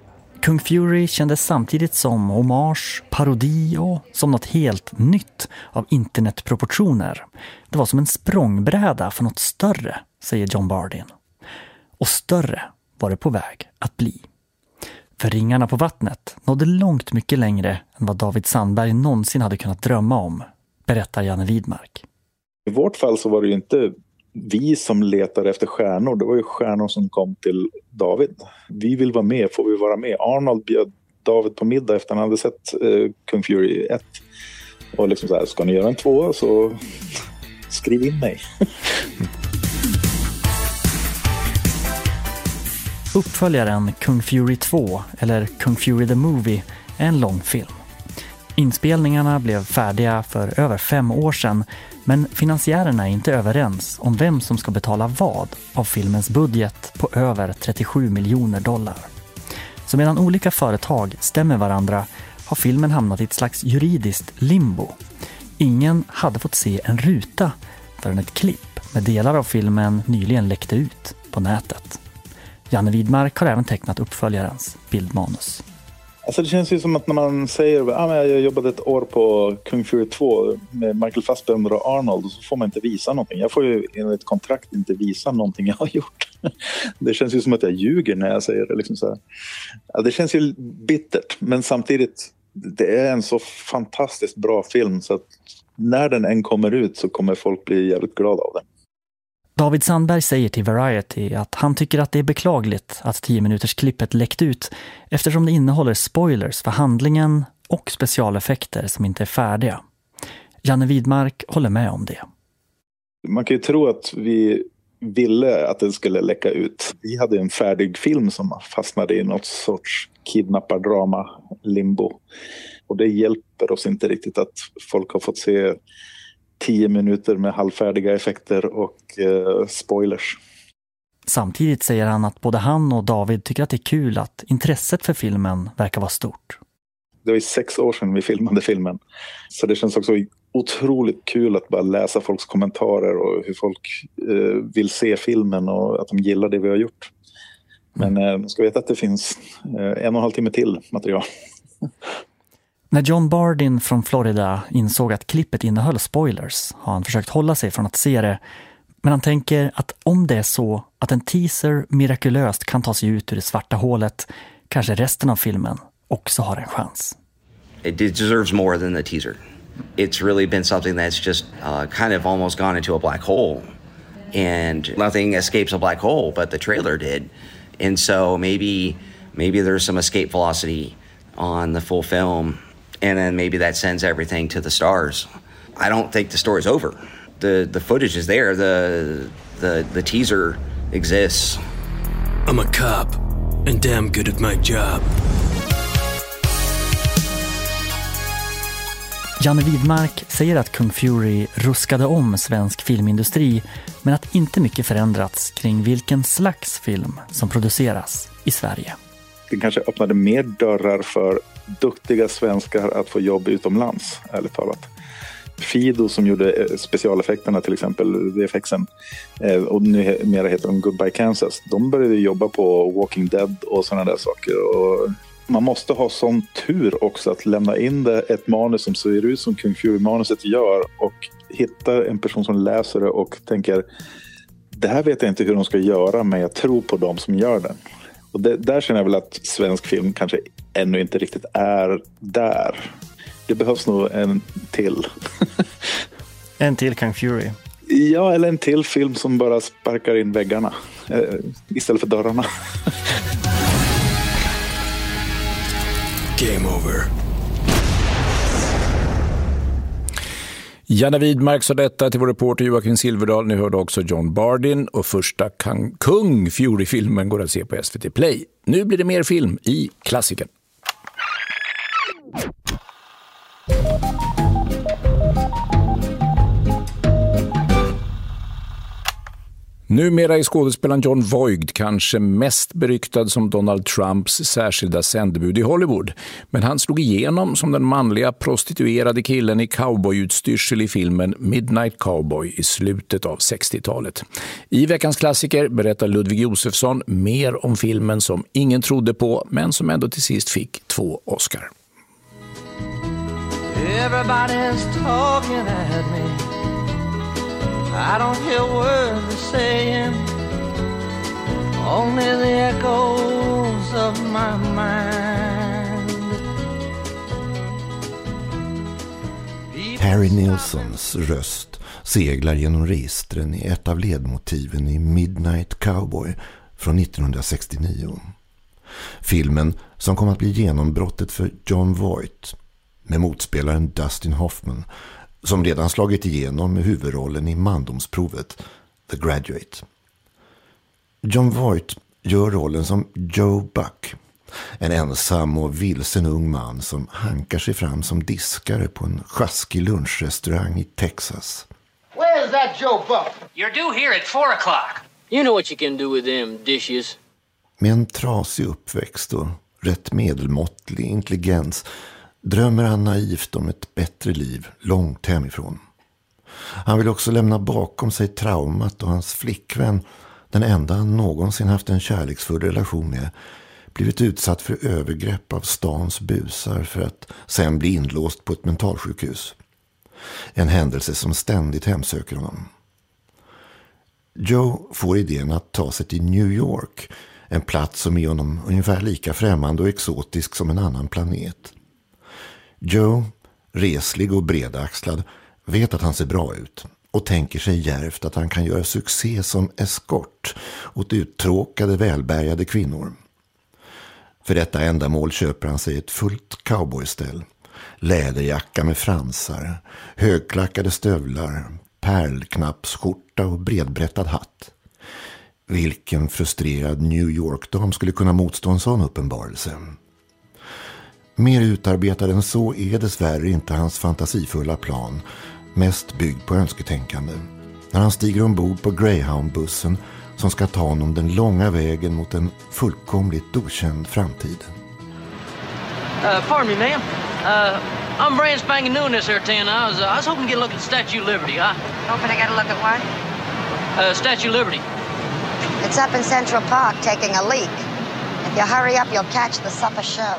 Kung Fury kändes samtidigt som hommage, parodi och som något helt nytt av internetproportioner. Det var som en språngbräda för något större, säger John Bardeen. Och större var det på väg att bli. För Ringarna på vattnet nådde långt mycket längre än vad David Sandberg någonsin hade kunnat drömma om, berättar Janne Widmark. I vårt fall så var det ju inte vi som letade efter stjärnor. Det var ju stjärnor som kom till David. Vi vill vara med, får vi vara med? Arnold bjöd David på middag efter han hade sett Kung Fury 1. Och liksom så här, ska ni göra en 2 så skriv in mig. Uppföljaren Kung Fury 2, eller Kung Fury the Movie, är en lång film. Inspelningarna blev färdiga för över 5 år sedan, men finansiärerna är inte överens om vem som ska betala vad av filmens budget på över $37 miljoner. Så medan olika företag stämmer varandra har filmen hamnat i ett slags juridiskt limbo. Ingen hade fått se en ruta förrän ett klipp med delar av filmen nyligen läckte ut på nätet. Janne Widmark har även tecknat uppföljarens bildmanus. Alltså det känns ju som att när man säger jag jobbade ett år på Kung Fury 2 med Michael Fassbender och Arnold, så får man inte visa någonting. Jag får ju enligt kontrakt inte visa någonting jag har gjort. Det känns ju som att jag ljuger när jag säger det. Liksom så här. Ja, det känns ju bittert, men samtidigt det är en så fantastiskt bra film så att när den än kommer ut så kommer folk bli jävligt glada av den. David Sandberg säger till Variety att han tycker att det är beklagligt att 10-minuters-klippet läckt ut eftersom det innehåller spoilers för handlingen och specialeffekter som inte är färdiga. Janne Widmark håller med om det. Man kan ju tro att vi ville att den skulle läcka ut. Vi hade en färdig film som fastnade i något sorts kidnappardrama limbo. Och det hjälper oss inte riktigt att folk har fått se 10 minuter med halvfärdiga effekter och spoilers. Samtidigt säger han att både han och David tycker att det är kul att intresset för filmen verkar vara stort. Det var 6 år sedan vi filmade filmen. Så det känns också otroligt kul att bara läsa folks kommentarer och hur folk vill se filmen och att de gillar det vi har gjort. Men man ska veta att det finns 1,5 timme till material. När John Bardeen från Florida insåg att klippet innehöll spoilers har han försökt hålla sig från att se det. Men han tänker att om det är så att en teaser mirakulöst kan ta sig ut ur det svarta hålet, kanske resten av filmen också har en chans. It deserves more than the teaser. It's really been something that's just kind of almost gone into a black hole. And nothing escapes a black hole, but the trailer did. And so maybe there's some escape velocity on the full film. And then maybe that sends everything to the stars. I don't think the story's over. The footage is there. The teaser exists. I'm a cop and damn good at my job. Janne Widmark säger att Kung Fury ruskade om svensk filmindustri, men att inte mycket förändrats kring vilken slags film som produceras i Sverige. Det kanske öppnade mer dörrar för duktiga svenskar att få jobb utomlands, ärligt talat. Fido som gjorde specialeffekterna, till exempel VFXen, och nu mera heter de Goodbye Kansas, de började jobba på Walking Dead och sådana där saker. Och man måste ha sån tur också att lämna in ett manus som ser ut som Kung Fury-manuset gör och hitta en person som läser det och tänker, det här vet jag inte hur de ska göra, men jag tror på dem som gör den. Och där känner jag väl att svensk film kanske ännu inte riktigt är där. Det behövs nog en till. En till Kung Fury? Ja, eller en till film som bara sparkar in väggarna istället för dörrarna. Game over. Janne Widmark sa detta till vår reporter Joakim Silverdal. Ni hörde också John Bardeen och första Kung Fury-filmen går att se på SVT Play. Nu blir det mer film i klassiken. Numera är skådespelaren Jon Voight kanske mest beryktad som Donald Trumps särskilda sändebud i Hollywood. Men han slog igenom som den manliga prostituerade killen i cowboyutstyrsel i filmen Midnight Cowboy i slutet av 60-talet. I veckans klassiker berättar Ludvig Josefsson mer om filmen som ingen trodde på men som ändå till sist fick 2 Oscar. Everybody's talking at me. I don't hear words they're saying, only the echoes of my mind. Harry Nilssons röst seglar genom registren i ett av ledmotiven i Midnight Cowboy från 1969. Filmen som kom att bli genombrottet för Jon Voight med motspelaren Dustin Hoffman som redan slagit igenom med huvudrollen i mandomsprovet The Graduate. Jon Voight gör rollen som Joe Buck, en ensam och vilsen ung man som hankar sig fram som diskare på en sjaskig lunchrestaurang i Texas. Where is that Joe Buck? You're due here at 4 o'clock. You know what you can do with them dishes. Med en trasig uppväxt och rätt medelmåttlig intelligens drömmer han naivt om ett bättre liv långt hemifrån. Han vill också lämna bakom sig traumat och hans flickvän, den enda han någonsin haft en kärleksfull relation med, blivit utsatt för övergrepp av stans busar för att sen bli inlåst på ett mentalsjukhus. En händelse som ständigt hemsöker honom. Joe får idén att ta sig till New York, en plats som är honom ungefär lika främmande och exotisk som en annan planet. Joe, reslig och bredaxlad, vet att han ser bra ut och tänker sig djärvt att han kan göra succé som eskort åt uttråkade välbärgade kvinnor. För detta ändamål köper han sig ett fullt cowboyställ, läderjacka med fransar, högklackade stövlar, pärlknappsskjorta och bredbrättad hatt. Vilken frustrerad New York-dam skulle kunna motstå en sån uppenbarelse? Mer utarbetad än så är dessvärre inte hans fantasifulla plan, mest byggd på önsketänkande. När han stiger ombord på Greyhound-bussen som ska ta honom den långa vägen mot en fullkomligt okänd framtid. Pardon me, ma'am. I'm brand spanking new in this here town. I was hoping to get a look at Statue of Liberty, huh? Hoping to get a look at what? Statue of Liberty. It's up in Central Park taking a leak. If you hurry up, you'll catch the supper show.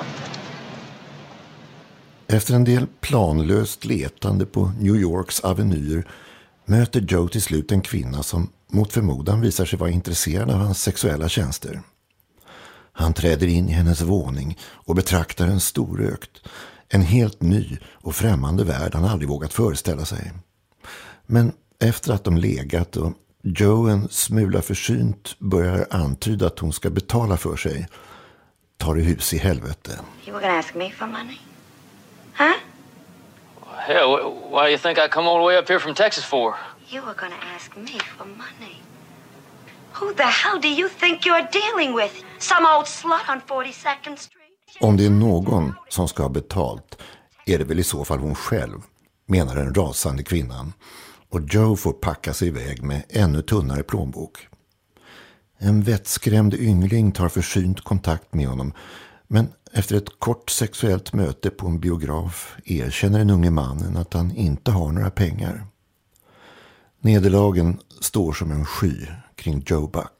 Efter en del planlöst letande på New Yorks avenyer möter Joe till slut en kvinna som mot förmodan visar sig vara intresserad av hans sexuella tjänster. Han träder in i hennes våning och betraktar en storökt, en helt ny och främmande värld han aldrig vågat föreställa sig. Men efter att de legat och Joe en smula försynt börjar antyda att hon ska betala för sig, tar det hus i helvete. You were gonna ask me for money? Huh? Hell, why do you think I come all the way up here from Texas for? You were gonna ask me for money. Who the hell do you think you're dealing with? Some old slut on 42nd Street? Om det är någon som ska ha betalt är det väl i så fall hon själv, menar den rasande kvinnan. Och Joe får packa sig iväg med ännu tunnare plånbok. En vettskrämd yngling tar försynt kontakt med honom, men efter ett kort sexuellt möte på en biograf erkänner den unge mannen att han inte har några pengar. Nederlagen står som en sky kring Joe Buck.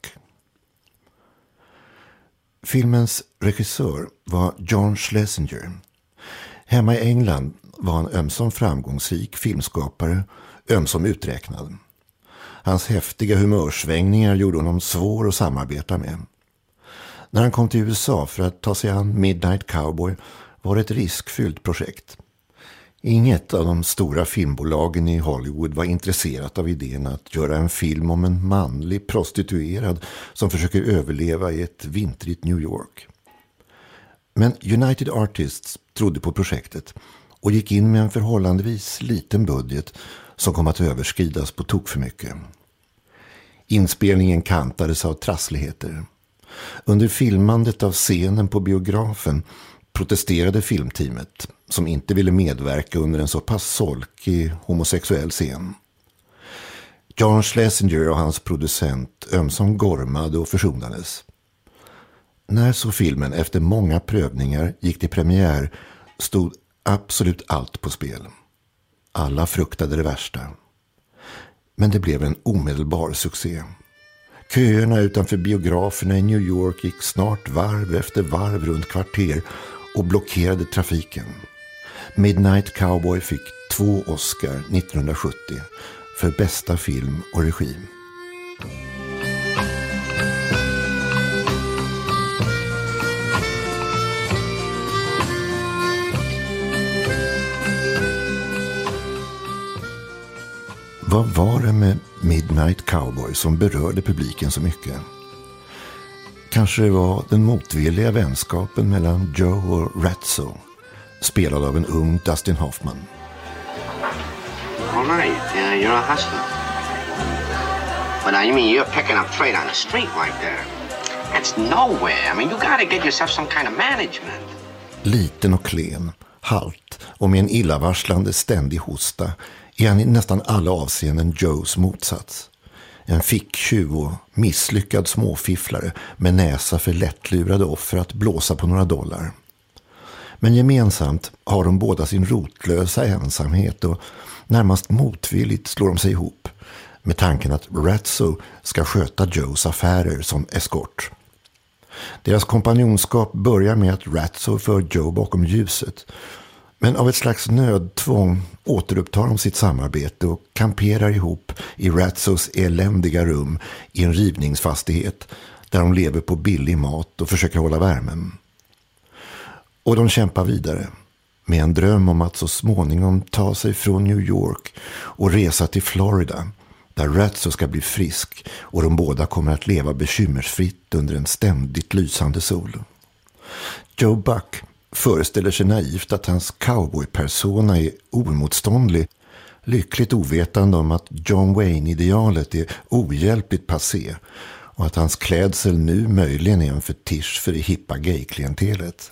Filmens regissör var John Schlesinger. Hemma i England var han ömsom framgångsrik filmskapare, ömsom uträknad. Hans häftiga humörsvängningar gjorde honom svår att samarbeta med. När han kom till USA för att ta sig an Midnight Cowboy var det ett riskfyllt projekt. Inget av de stora filmbolagen i Hollywood var intresserat av idén att göra en film om en manlig prostituerad som försöker överleva i ett vintrigt New York. Men United Artists trodde på projektet och gick in med en förhållandevis liten budget som kom att överskridas på tok för mycket. Inspelningen kantades av trassligheter. Under filmandet av scenen på biografen protesterade filmteamet som inte ville medverka under en så pass solkig homosexuell scen. John Schlesinger och hans producent ömsom gormade och försonades. När så filmen efter många prövningar gick till premiär stod absolut allt på spel. Alla fruktade det värsta. Men det blev en omedelbar succé. Köerna utanför biograferna i New York gick snart varv efter varv runt kvarter och blockerade trafiken. Midnight Cowboy fick 2 Oscar 1970 för bästa film och regi. Vad var det med Midnight Cowboy som berörde publiken så mycket? Kanske det var den motvilliga vänskapen mellan Joe och Ratso, spelad av en ung Dustin Hoffman. All right, you're a hustler. But you mean you're picking up trade on the street like that? That's nowhere. I mean, you gotta get yourself some kind of management. Liten och klen, halt och med en illavarslande ständig hosta är han i nästan alla avseenden Joes motsats. En ficktjuv och misslyckad småfifflare med näsa för lättlurade offer att blåsa på några dollar. Men gemensamt har de båda sin rotlösa ensamhet och närmast motvilligt slår de sig ihop med tanken att Ratso ska sköta Joes affärer som eskort. Deras kompanjonskap börjar med att Ratso för Joe bakom ljuset. Men av ett slags nödtvång återupptar de sitt samarbete och kamperar ihop i Ratsos eländiga rum i en rivningsfastighet där de lever på billig mat och försöker hålla värmen. Och de kämpar vidare med en dröm om att så småningom ta sig från New York och resa till Florida där Ratso ska bli frisk och de båda kommer att leva bekymmersfritt under en ständigt lysande sol. Joe Buck föreställer sig naivt att hans cowboy-persona är oemotståndlig, lyckligt ovetande om att John Wayne-idealet är ohjälpligt passé och att hans klädsel nu möjligen är en fetisch för det hippa gay-klientelet.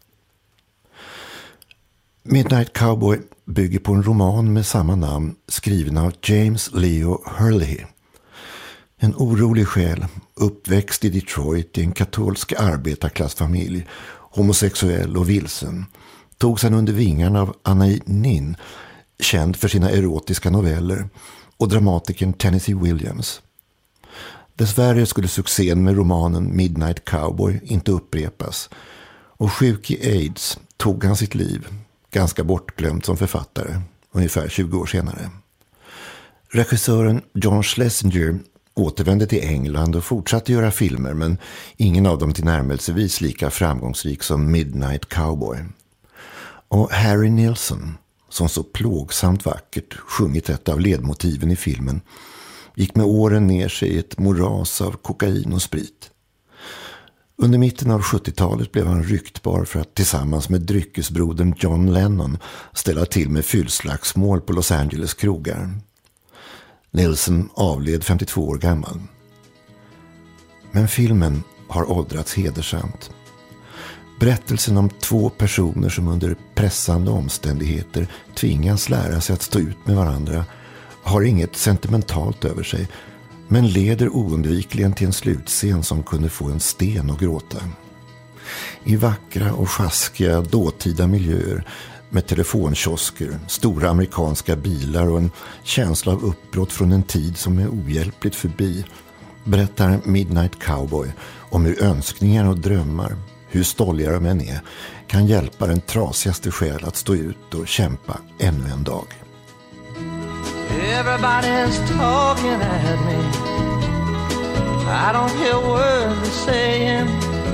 Midnight Cowboy bygger på en roman med samma namn skriven av James Leo Hurley. En orolig själ, uppväxt i Detroit i en katolsk arbetarklassfamilj, homosexuell och vilsen, tog sedan under vingarna av Anna Nin, känd för sina erotiska noveller, och dramatikern Tennessee Williams. Dessvärre skulle succén med romanen Midnight Cowboy inte upprepas, och sjuk i AIDS tog han sitt liv, ganska bortglömt som författare, ungefär 20 år senare. Regissören John Schlesinger återvände till England och fortsatte göra filmer, men ingen av dem tillnärmelsevis lika framgångsrik som Midnight Cowboy. Och Harry Nilsson, som så plågsamt vackert sjungit ett av ledmotiven i filmen, gick med åren ner sig i ett moras av kokain och sprit. Under mitten av 70-talet blev han ryktbar för att tillsammans med dryckesbrodern John Lennon ställa till med fyllslagsmål på Los Angeles krogar. Nilsson avled 52 år gammal. Men filmen har åldrats hedersamt. Berättelsen om 2 personer som under pressande omständigheter tvingas lära sig att stå ut med varandra har inget sentimentalt över sig, men leder oundvikligen till en slutscen som kunde få en sten att gråta. I vackra och sjaskiga dåtida miljöer med telefonkiosker, stora amerikanska bilar och en känsla av uppbrott från en tid som är ohjälpligt förbi, berättar Midnight Cowboy om hur önskningar och drömmar, hur stolliga de än är, kan hjälpa den trasigaste själ att stå ut och kämpa ännu en dag. Everybody's talking at me. I don't hear words they're saying,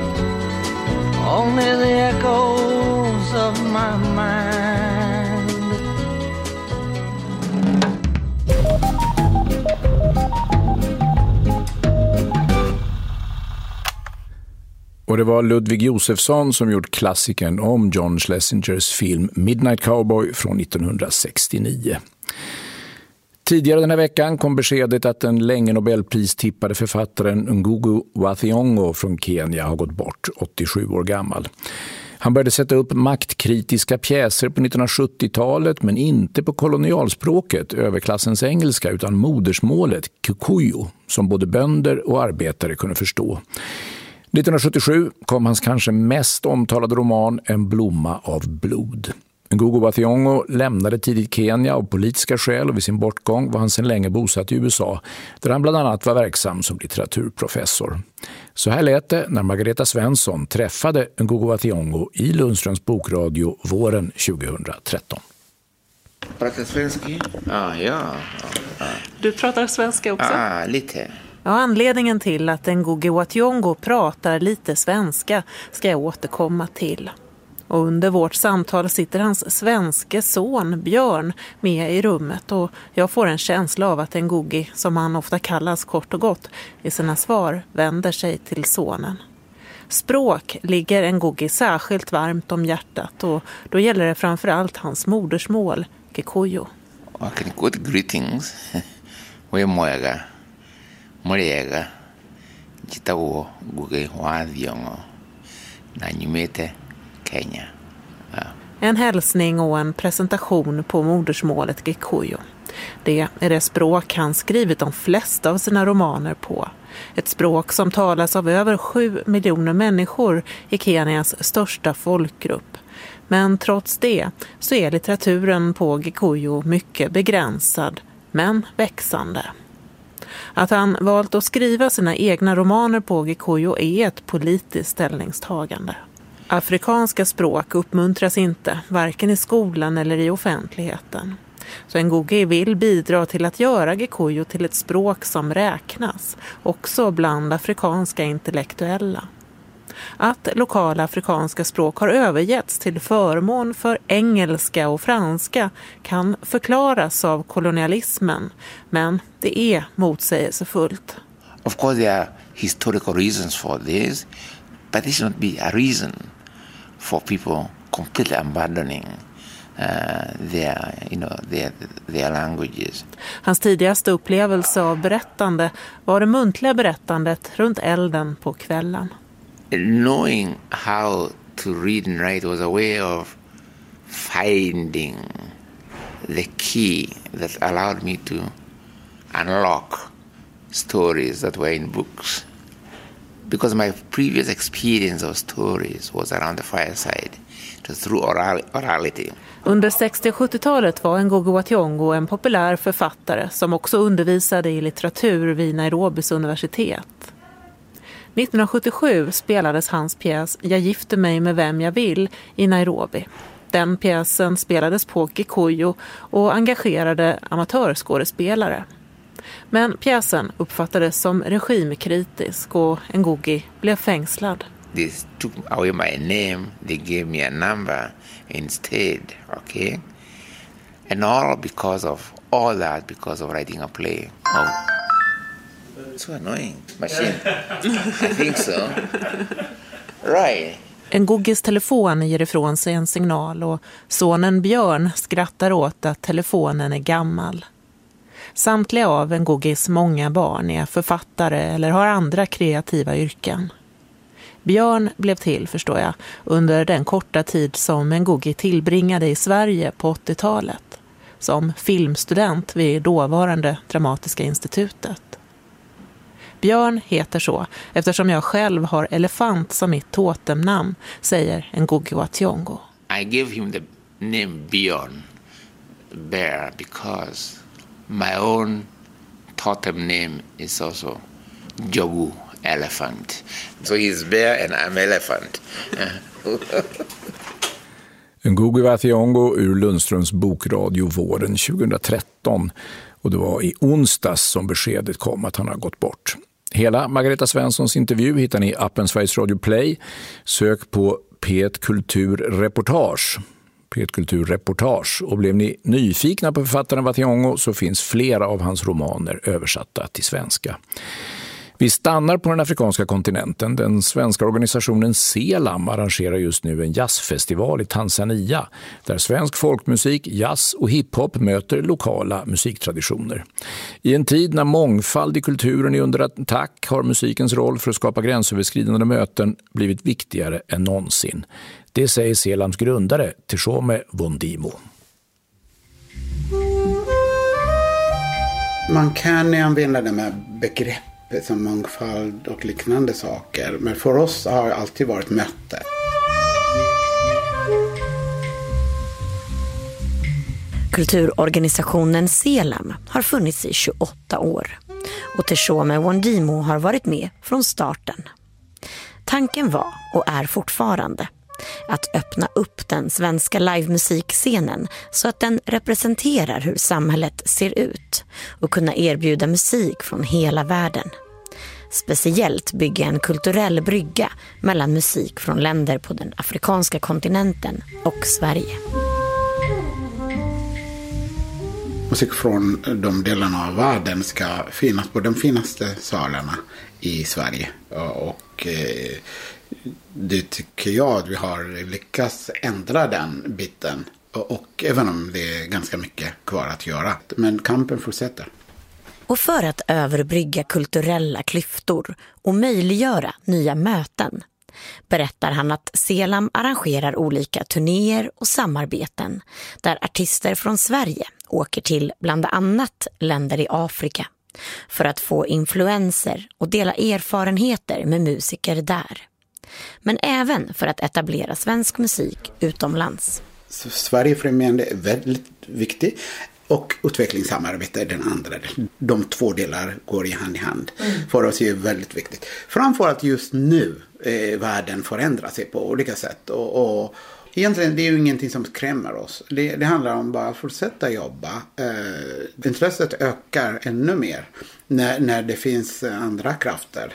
only the echoes of my mind. Och det var Ludvig Josefsson som gjort klassikern om John Schlesingers film Midnight Cowboy från 1969. Tidigare den här veckan kom beskedet att den länge Nobelpristippade författaren Ngugi wa Thiong'o från Kenya har gått bort, 87 år gammal. Han började sätta upp maktkritiska pjäser på 1970-talet, men inte på kolonialspråket, överklassens engelska, utan modersmålet, Kikuyu, som både bönder och arbetare kunde förstå. 1977 kom hans kanske mest omtalade roman En blomma av blod. Ngugi wa Thiong'o lämnade tidigt Kenya av politiska skäl och vid sin bortgång var han sedan länge bosatt i USA, där han bland annat var verksam som litteraturprofessor. Så här lät det när Margareta Svensson träffade Ngugi wa Thiong'o i Lundströms bokradio våren 2013. Pratar svenska? Ja. Du pratar svenska också? Ja, lite. Ja, anledningen till att Ngugi wa Thiong'o pratar lite svenska ska jag återkomma till. Och under vårt samtal sitter hans svenske son Björn med i rummet och jag får en känsla av att Ngugi, som han ofta kallas kort och gott, i sina svar vänder sig till sonen. Språk ligger Ngugi särskilt varmt om hjärtat och då gäller det framförallt hans modersmål, Kikuyu. Okay, good greetings. We moega. Moriega. Jitawo Ngugi wa Thiong'o. Na nyumete Kenya. Ja. En hälsning och en presentation på modersmålet Kikuyu. Det är det språk han skrivit de flesta av sina romaner på. Ett språk som talas av över 7 miljoner människor i Kenias största folkgrupp. Men trots det så är litteraturen på Kikuyu mycket begränsad, men växande. Att han valt att skriva sina egna romaner på Kikuyu är ett politiskt ställningstagande. Afrikanska språk uppmuntras inte, varken i skolan eller i offentligheten. Så Ngugi vill bidra till att göra Kikuyu till ett språk som räknas, också bland afrikanska intellektuella. Att lokala afrikanska språk har övergetts till förmån för engelska och franska kan förklaras av kolonialismen, men det är motsägelsefullt. Of course there are historical reasons for this, but this should not be a reason for people completely abandoning their languages. Hans tidigaste upplevelse av berättande var det muntliga berättandet runt elden på kvällen. Knowing how to read and write was a way of finding the key that allowed me to unlock stories that were in books. Because my previous experience of stories was around the fireside, through orality. Under 60- och 70-talet var Ngugi wa Thiong'o en populär författare som också undervisade i litteratur vid Nairobis universitet. 1977 spelades hans pjäs Jag gifter mig med vem jag vill i Nairobi. Den pjäsen spelades på Kikuyu och engagerade amatörskådespelare. Men pjäsen uppfattades som regimkritisk och Ngugi blev fängslad. They took away my name, they gave me a number instead, okay? And all because of writing a play. Oh. So annoying, machine. I think so. Right. Ngugis telefon ger ifrån sig en signal och sonen Björn skrattar åt att telefonen är gammal. Samtliga av Ngugis många barn är författare eller har andra kreativa yrken. Björn blev till, förstår jag, under den korta tid som Ngugi tillbringade i Sverige på 80-talet. Som filmstudent vid dåvarande Dramatiska institutet. Björn heter så eftersom jag själv har elefant som mitt totemnamn, säger Ngugi wa Thiong'o. I gave him the name Björn, bear, because my own totem name is also Jogu, elephant. So he's bear and I'm elephant. Ngugi wa Thiong'o ur Lundströms bokradio våren 2013. Och det var i onsdags som beskedet kom att han har gått bort. Hela Margareta Svenssons intervju hittar ni i appen Sveriges Radio Play. Sök på P1 Kulturreportage. P1 Kulturreportage. Och blev ni nyfikna på författaren wa Thiong'o så finns flera av hans romaner översatta till svenska. Vi stannar på den afrikanska kontinenten. Den svenska organisationen Selam arrangerar just nu en jazzfestival i Tanzania där svensk folkmusik, jazz och hiphop möter lokala musiktraditioner. I en tid när mångfald i kulturen är under attack har musikens roll för att skapa gränsöverskridande möten blivit viktigare än någonsin. Det säger Selams grundare Teshome Wondimo. Man kan använda de här begrepp som mångfald och liknande saker. Men för oss har det alltid varit möte. Kulturorganisationen Selam har funnits i 28 år. Och Teshome Wondimo har varit med från starten. Tanken var, och är fortfarande, att öppna upp den svenska livemusikscenen så att den representerar hur samhället ser ut och kunna erbjuda musik från hela världen. Speciellt bygga en kulturell brygga mellan musik från länder på den afrikanska kontinenten och Sverige. Musik från de delarna av världen ska finnas på de finaste salarna i Sverige. Och det tycker jag att vi har lyckats ändra den biten. Och även om det är ganska mycket kvar att göra. Men kampen fortsätter. Och för att överbrygga kulturella klyftor och möjliggöra nya möten berättar han att Selam arrangerar olika turnéer och samarbeten där artister från Sverige åker till bland annat länder i Afrika för att få influenser och dela erfarenheter med musiker där. Men även för att etablera svensk musik utomlands. Sverigefrämjande är väldigt viktigt. Och utvecklingssamarbete är den andra. De två delar går i hand i hand. För oss är det väldigt viktigt. Framförallt just nu världen förändrar sig på olika sätt. Och egentligen det är ju ingenting som skrämmer oss. Det handlar om bara att fortsätta jobba. Intresset ökar ännu mer när det finns andra krafter.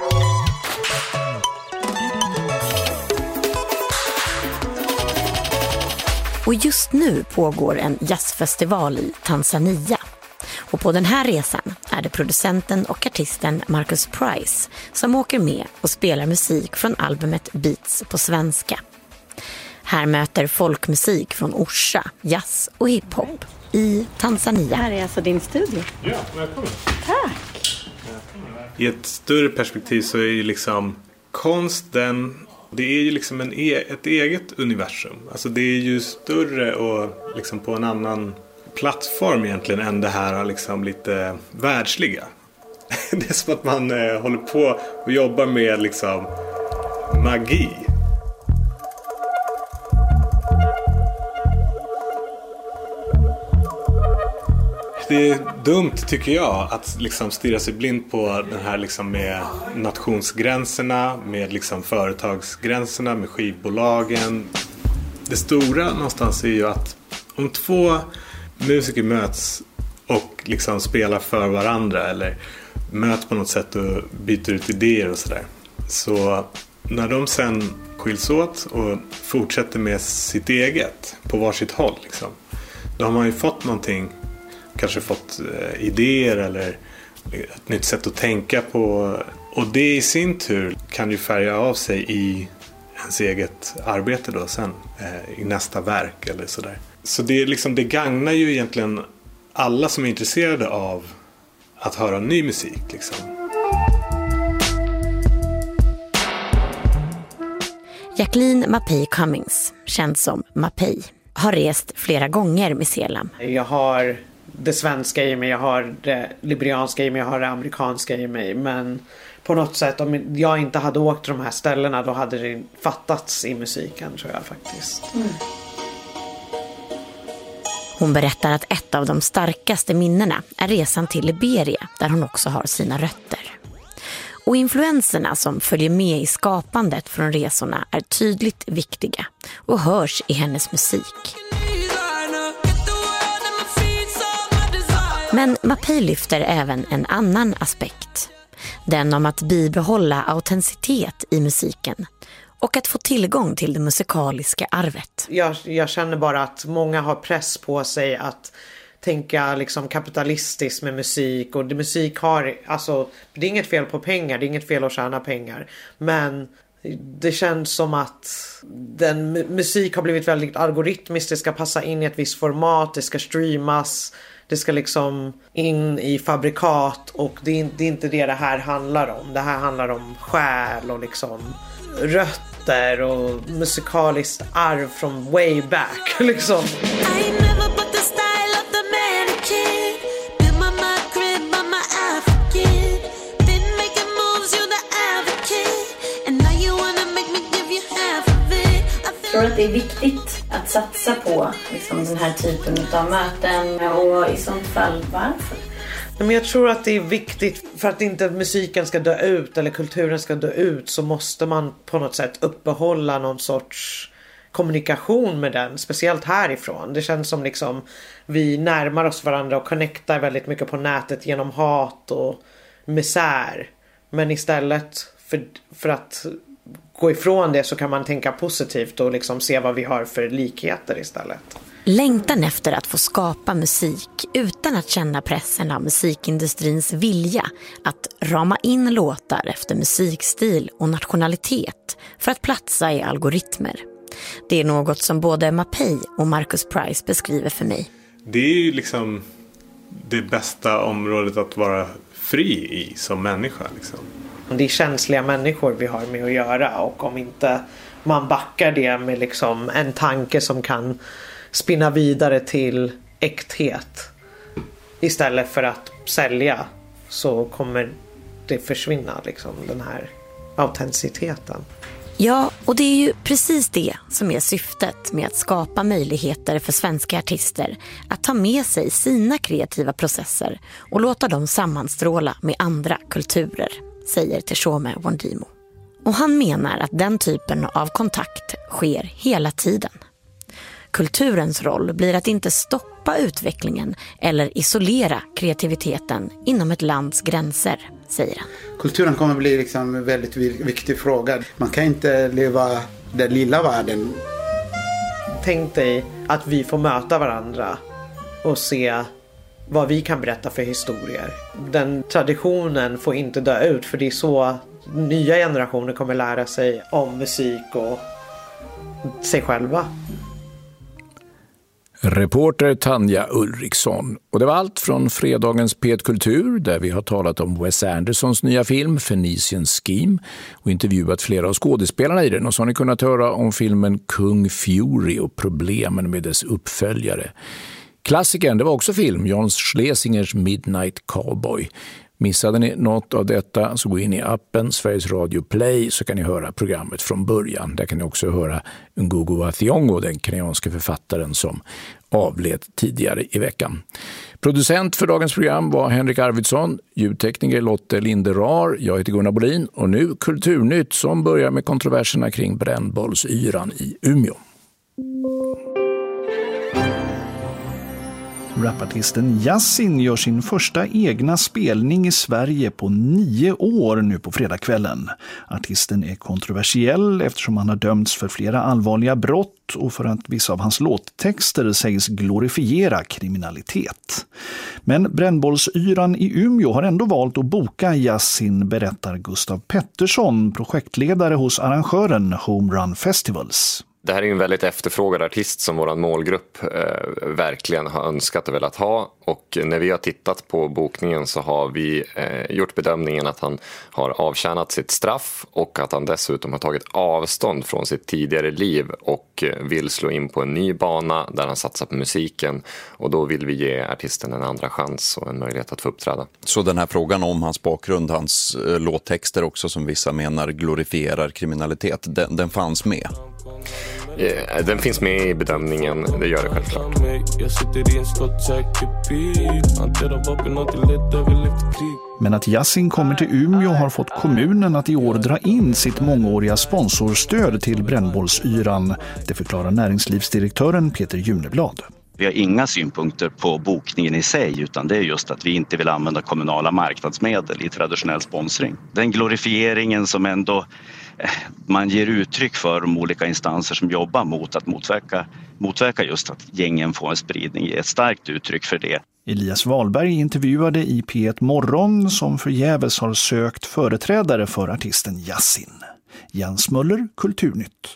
Och just nu pågår en jazzfestival i Tanzania. Och på den här resan är det producenten och artisten Marcus Price som åker med och spelar musik från albumet Beats på svenska. Här möter folkmusik från Orsa, jazz och hiphop i Tanzania. Här är alltså din studio. Ja, välkommen. Tack. I ett större perspektiv så är ju liksom konsten... Det är ju liksom ett eget universum. Alltså det är ju större och liksom på en annan plattform egentligen än det här liksom lite världsliga. Det är som att man håller på och jobbar med liksom magi. Det är dumt tycker jag att liksom stirra sig blind på den här liksom med nationsgränserna, med liksom företagsgränserna, med skivbolagen. Det stora någonstans är ju att om två musiker möts och liksom spelar för varandra eller möts på något sätt och byter ut idéer och sådär. Så när de sen skiljs åt och fortsätter med sitt eget på varsitt håll liksom, då har man ju fått någonting. Kanske fått idéer eller ett nytt sätt att tänka på. Och det i sin tur kan ju färga av sig i ens eget arbete då sen. I nästa verk eller sådär. Så det, liksom, det gagnar ju egentligen alla som är intresserade av att höra ny musik. Liksom. Jacqueline Mapei Cummings, känd som Mapei, har rest flera gånger med Selam. Jag har det svenska i mig, jag har det liberianska i mig, jag har det amerikanska i mig. Men på något sätt, om jag inte hade åkt till de här ställena, då hade det fattats i musiken, tror jag faktiskt. Hon berättar att ett av de starkaste minnena är resan till Liberia, där hon också har sina rötter. Och influenserna som följer med i skapandet från resorna är tydligt viktiga och hörs i hennes musik. Men Mapei lyfter även en annan aspekt. Den om att bibehålla autenticitet i musiken och att få tillgång till det musikaliska arvet. Jag känner bara att många har press på sig att tänka liksom kapitalistiskt med musik. Och musik har, alltså det är inget fel på pengar, det är inget fel att tjäna pengar. Men det känns som att musik har blivit väldigt algoritmiskt. Det ska passa in i ett visst format, det ska streamas, det ska liksom in i fabrikat. Och det är inte det här handlar om. Det här handlar om själ och liksom rötter och musikaliskt arv från way back liksom. Jag tror att det är viktigt att satsa på liksom, den här typen av möten, och i sånt fall varför? Men jag tror att det är viktigt för att inte musiken ska dö ut eller kulturen ska dö ut, så måste man på något sätt uppehålla någon sorts kommunikation med den, speciellt härifrån. Det känns som liksom vi närmar oss varandra och connectar väldigt mycket på nätet genom hat och misär. Men istället för att gå ifrån det så kan man tänka positivt och liksom se vad vi har för likheter istället. Längtan efter att få skapa musik utan att känna pressen av musikindustrins vilja att rama in låtar efter musikstil och nationalitet för att platsa i algoritmer. Det är något som både Mapei och Marcus Price beskriver för mig. Det är ju liksom det bästa området att vara fri i som människa liksom. Det är känsliga människor vi har med att göra, och om inte man backar det med liksom en tanke som kan spinna vidare till äkthet istället för att sälja, så kommer det försvinna liksom, den här autenticiteten. Ja, och det är ju precis det som är syftet med att skapa möjligheter för svenska artister att ta med sig sina kreativa processer och låta dem sammanstråla med andra kulturer, säger Teshome Wondimo. Och han menar att den typen av kontakt sker hela tiden. Kulturens roll blir att inte stoppa utvecklingen eller isolera kreativiteten inom ett lands gränser, säger han. Kulturen kommer bli liksom en väldigt viktig fråga. Man kan inte leva den lilla världen. Tänk dig att vi får möta varandra och se vad vi kan berätta för historier. Den traditionen får inte dö ut, för det är så nya generationer kommer lära sig om musik och sig själva. Reporter Tanja Ulriksson. Och det var allt från fredagens P1 Kultur, där vi har talat om Wes Andersons nya film Phoenician Scheme och intervjuat flera av skådespelarna i den. Och så har ni kunnat höra om filmen Kung Fury och problemen med dess uppföljare. Klassikern, det var också film, John Schlesingers Midnight Cowboy. Missade ni något av detta så gå in i appen Sveriges Radio Play, så kan ni höra programmet från början. Där kan ni också höra Ngugi wa Thiong'o, den kenyanska författaren som avled tidigare i veckan. Producent för dagens program var Henrik Arvidsson, ljudtekniker Lotte Linderar, jag heter Gunnar Bolin och nu Kulturnytt som börjar med kontroverserna kring brännbollsyran i Umeå. Rapartisten Yasin gör sin första egna spelning i Sverige på 9 år nu på fredagskvällen. Artisten är kontroversiell eftersom han har dömts för flera allvarliga brott och för att vissa av hans låttexter sägs glorifiera kriminalitet. Men brännbollsyran i Umeå har ändå valt att boka Yasin, berättar Gustav Pettersson, projektledare hos arrangören Home Run Festivals. Det här är en väldigt efterfrågad artist som vår målgrupp verkligen har önskat och velat ha. Och när vi har tittat på bokningen så har vi gjort bedömningen att han har avtjänat sitt straff och att han dessutom har tagit avstånd från sitt tidigare liv och vill slå in på en ny bana där han satsar på musiken. Och då vill vi ge artisten en andra chans och en möjlighet att få uppträda. Så den här frågan om hans bakgrund, hans låttexter också som vissa menar glorifierar kriminalitet, den fanns med? Den finns med i bedömningen, det gör det självklart. Men att Yasin kommer till Umeå har fått kommunen att i år dra in sitt mångåriga sponsorstöd till brännbollsyran. Det förklarar näringslivsdirektören Peter Juneblad. Vi har inga synpunkter på bokningen i sig, utan det är just att vi inte vill använda kommunala marknadsmedel i traditionell sponsring. Den glorifieringen som ändå man ger uttryck för de olika instanser som jobbar mot att motverka just att gängen får en spridning, ger ett starkt uttryck för det. Elias Wahlberg intervjuade i P1 Morgon som förgäves har sökt företrädare för artisten Yasin. Jens Möller, Kulturnytt.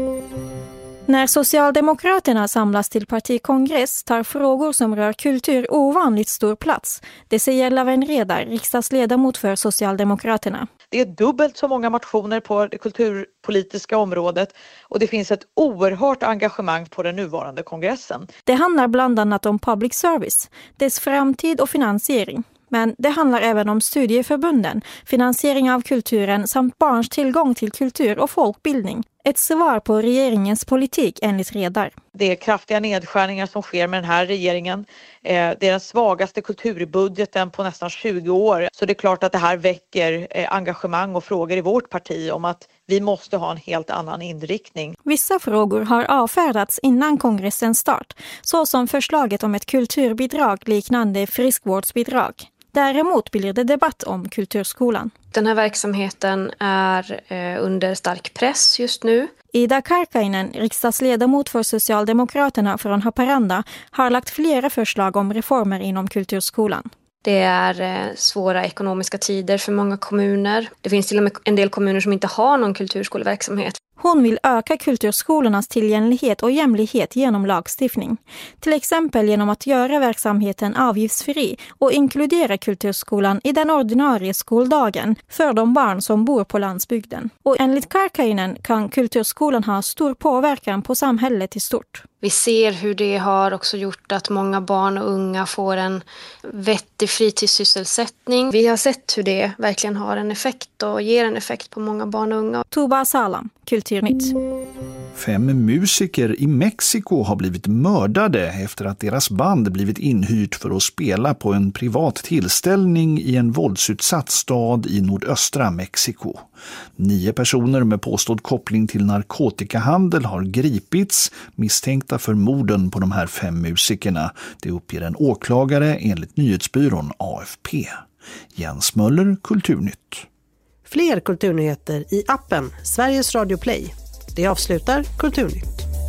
När Socialdemokraterna samlas till partikongress tar frågor som rör kultur ovanligt stor plats. Det säger Laven Redar, riksdagsledamot för Socialdemokraterna. Det är dubbelt så många motioner på det kulturpolitiska området och det finns ett oerhört engagemang på den nuvarande kongressen. Det handlar bland annat om public service, dess framtid och finansiering. Men det handlar även om studieförbunden, finansiering av kulturen samt barns tillgång till kultur och folkbildning. Ett svar på regeringens politik enligt Redar. Det är kraftiga nedskärningar som sker med den här regeringen. Det är den svagaste kulturbudgeten på nästan 20 år. Så det är klart att det här väcker engagemang och frågor i vårt parti om att vi måste ha en helt annan inriktning. Vissa frågor har avfärdats innan kongressens start, såsom förslaget om ett kulturbidrag liknande friskvårdsbidrag. Däremot blir det debatt om kulturskolan. Den här verksamheten är under stark press just nu. Ida Karkainen, riksdagsledamot för Socialdemokraterna från Haparanda, har lagt flera förslag om reformer inom kulturskolan. Det är svåra ekonomiska tider för många kommuner. Det finns till och med en del kommuner som inte har någon kulturskoleverksamhet. Hon vill öka kulturskolornas tillgänglighet och jämlikhet genom lagstiftning. Till exempel genom att göra verksamheten avgiftsfri och inkludera kulturskolan i den ordinarie skoldagen för de barn som bor på landsbygden. Och enligt Karkainen kan kulturskolan ha stor påverkan på samhället i stort. Vi ser hur det har också gjort att många barn och unga får en vettig fritidssysselsättning. Vi har sett hur det verkligen har en effekt och ger en effekt på många barn och unga. Tuba Salam, Kulturnytt. 5 musiker i Mexiko har blivit mördade efter att deras band blivit inhyrt för att spela på en privat tillställning i en våldsutsatt stad i nordöstra Mexiko. 9 personer med påstådd koppling till narkotikahandel har gripits, misstänkta för morden på de här 5 musikerna. Det uppger en åklagare enligt nyhetsbyrån AFP. Jens Möller, Kulturnytt. Fler kulturnyheter i appen Sveriges Radio Play. Det avslutar Kulturnytt.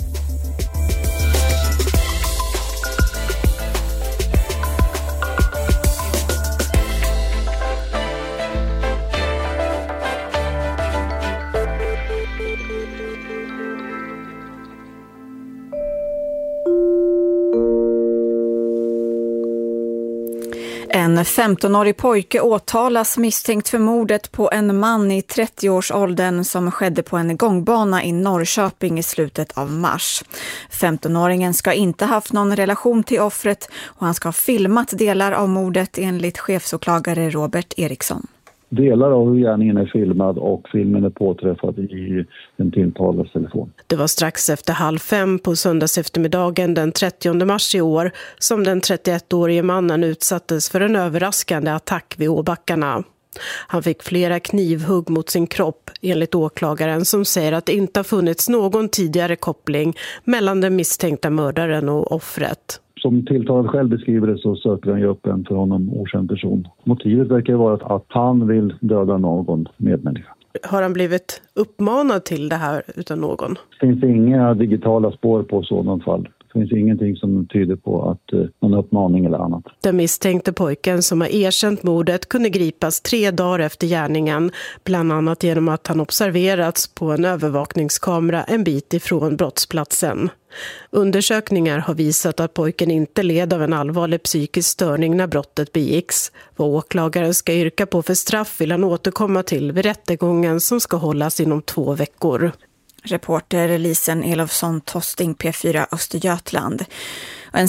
En 15-årig pojke åtalas misstänkt för mordet på en man i 30-årsåldern som skedde på en gångbana i Norrköping i slutet av mars. 15-åringen ska inte haft någon relation till offret och han ska ha filmat delar av mordet enligt chefsåklagare Robert Eriksson. Delar av gärningen är filmad och filmen är påträffad i den tilltalades telefon. Det var strax efter 4:30 på söndags eftermiddagen den 30 mars i år som den 31-årige mannen utsattes för en överraskande attack vid Åbackarna. Han fick flera knivhugg mot sin kropp enligt åklagaren som säger att det inte har funnits någon tidigare koppling mellan den misstänkta mördaren och offret. Som tilltalad själv beskriver det så söker han ju upp en för honom okänd person. Motivet verkar vara att han vill döda någon medmänniska. Har han blivit uppmanad till det här utan någon? Det finns inga digitala spår på sådant fall. Det finns ingenting som tyder på att någon uppmaning eller annat. Den misstänkte pojken som har erkänt mordet kunde gripas 3 dagar efter gärningen. Bland annat genom att han observerats på en övervakningskamera en bit ifrån brottsplatsen. Undersökningar har visat att pojken inte led av en allvarlig psykisk störning när brottet begicks. Vad åklagaren ska yrka på för straff vill han återkomma till vid rättegången som ska hållas inom 2 veckor. Reporter Lisen Elofsson Tosting, P4 Östergötland. En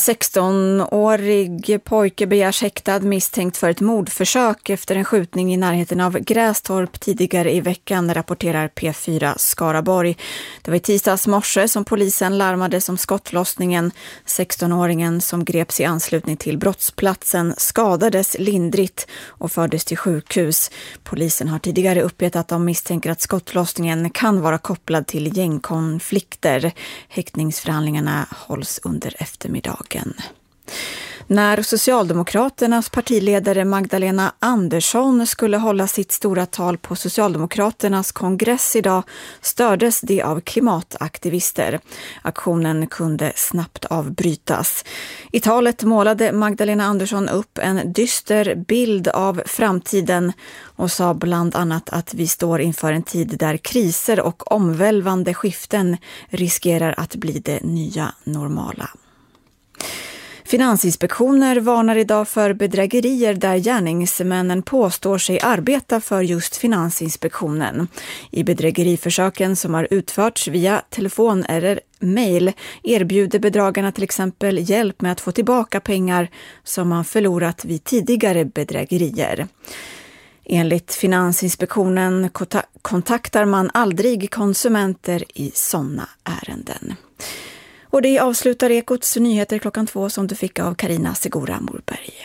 16-årig pojke begärs häktad misstänkt för ett mordförsök efter en skjutning i närheten av Grästorp tidigare i veckan, rapporterar P4 Skaraborg. Det var i tisdags morse som polisen larmades om skottlossningen. 16-åringen som greps i anslutning till brottsplatsen skadades lindrigt och fördes till sjukhus. Polisen har tidigare uppgett att de misstänker att skottlossningen kan vara kopplad till gängkonflikter. Häktningsförhandlingarna hålls under eftermiddagen. riksdagen. När Socialdemokraternas partiledare Magdalena Andersson skulle hålla sitt stora tal på Socialdemokraternas kongress idag stördes det av klimataktivister. Aktionen kunde snabbt avbrytas. I talet målade Magdalena Andersson upp en dyster bild av framtiden och sa bland annat att vi står inför en tid där kriser och omvälvande skiften riskerar att bli det nya normala. Finansinspektioner varnar idag för bedrägerier där gärningsmännen påstår sig arbeta för just Finansinspektionen. I bedrägeriförsöken som har utförts via telefon eller mejl erbjuder bedragarna till exempel hjälp med att få tillbaka pengar som man förlorat vid tidigare bedrägerier. Enligt Finansinspektionen kontaktar man aldrig konsumenter i sådana ärenden. Och det avslutar Ekots nyheter 2:00 som du fick av Carina Segura Morberg.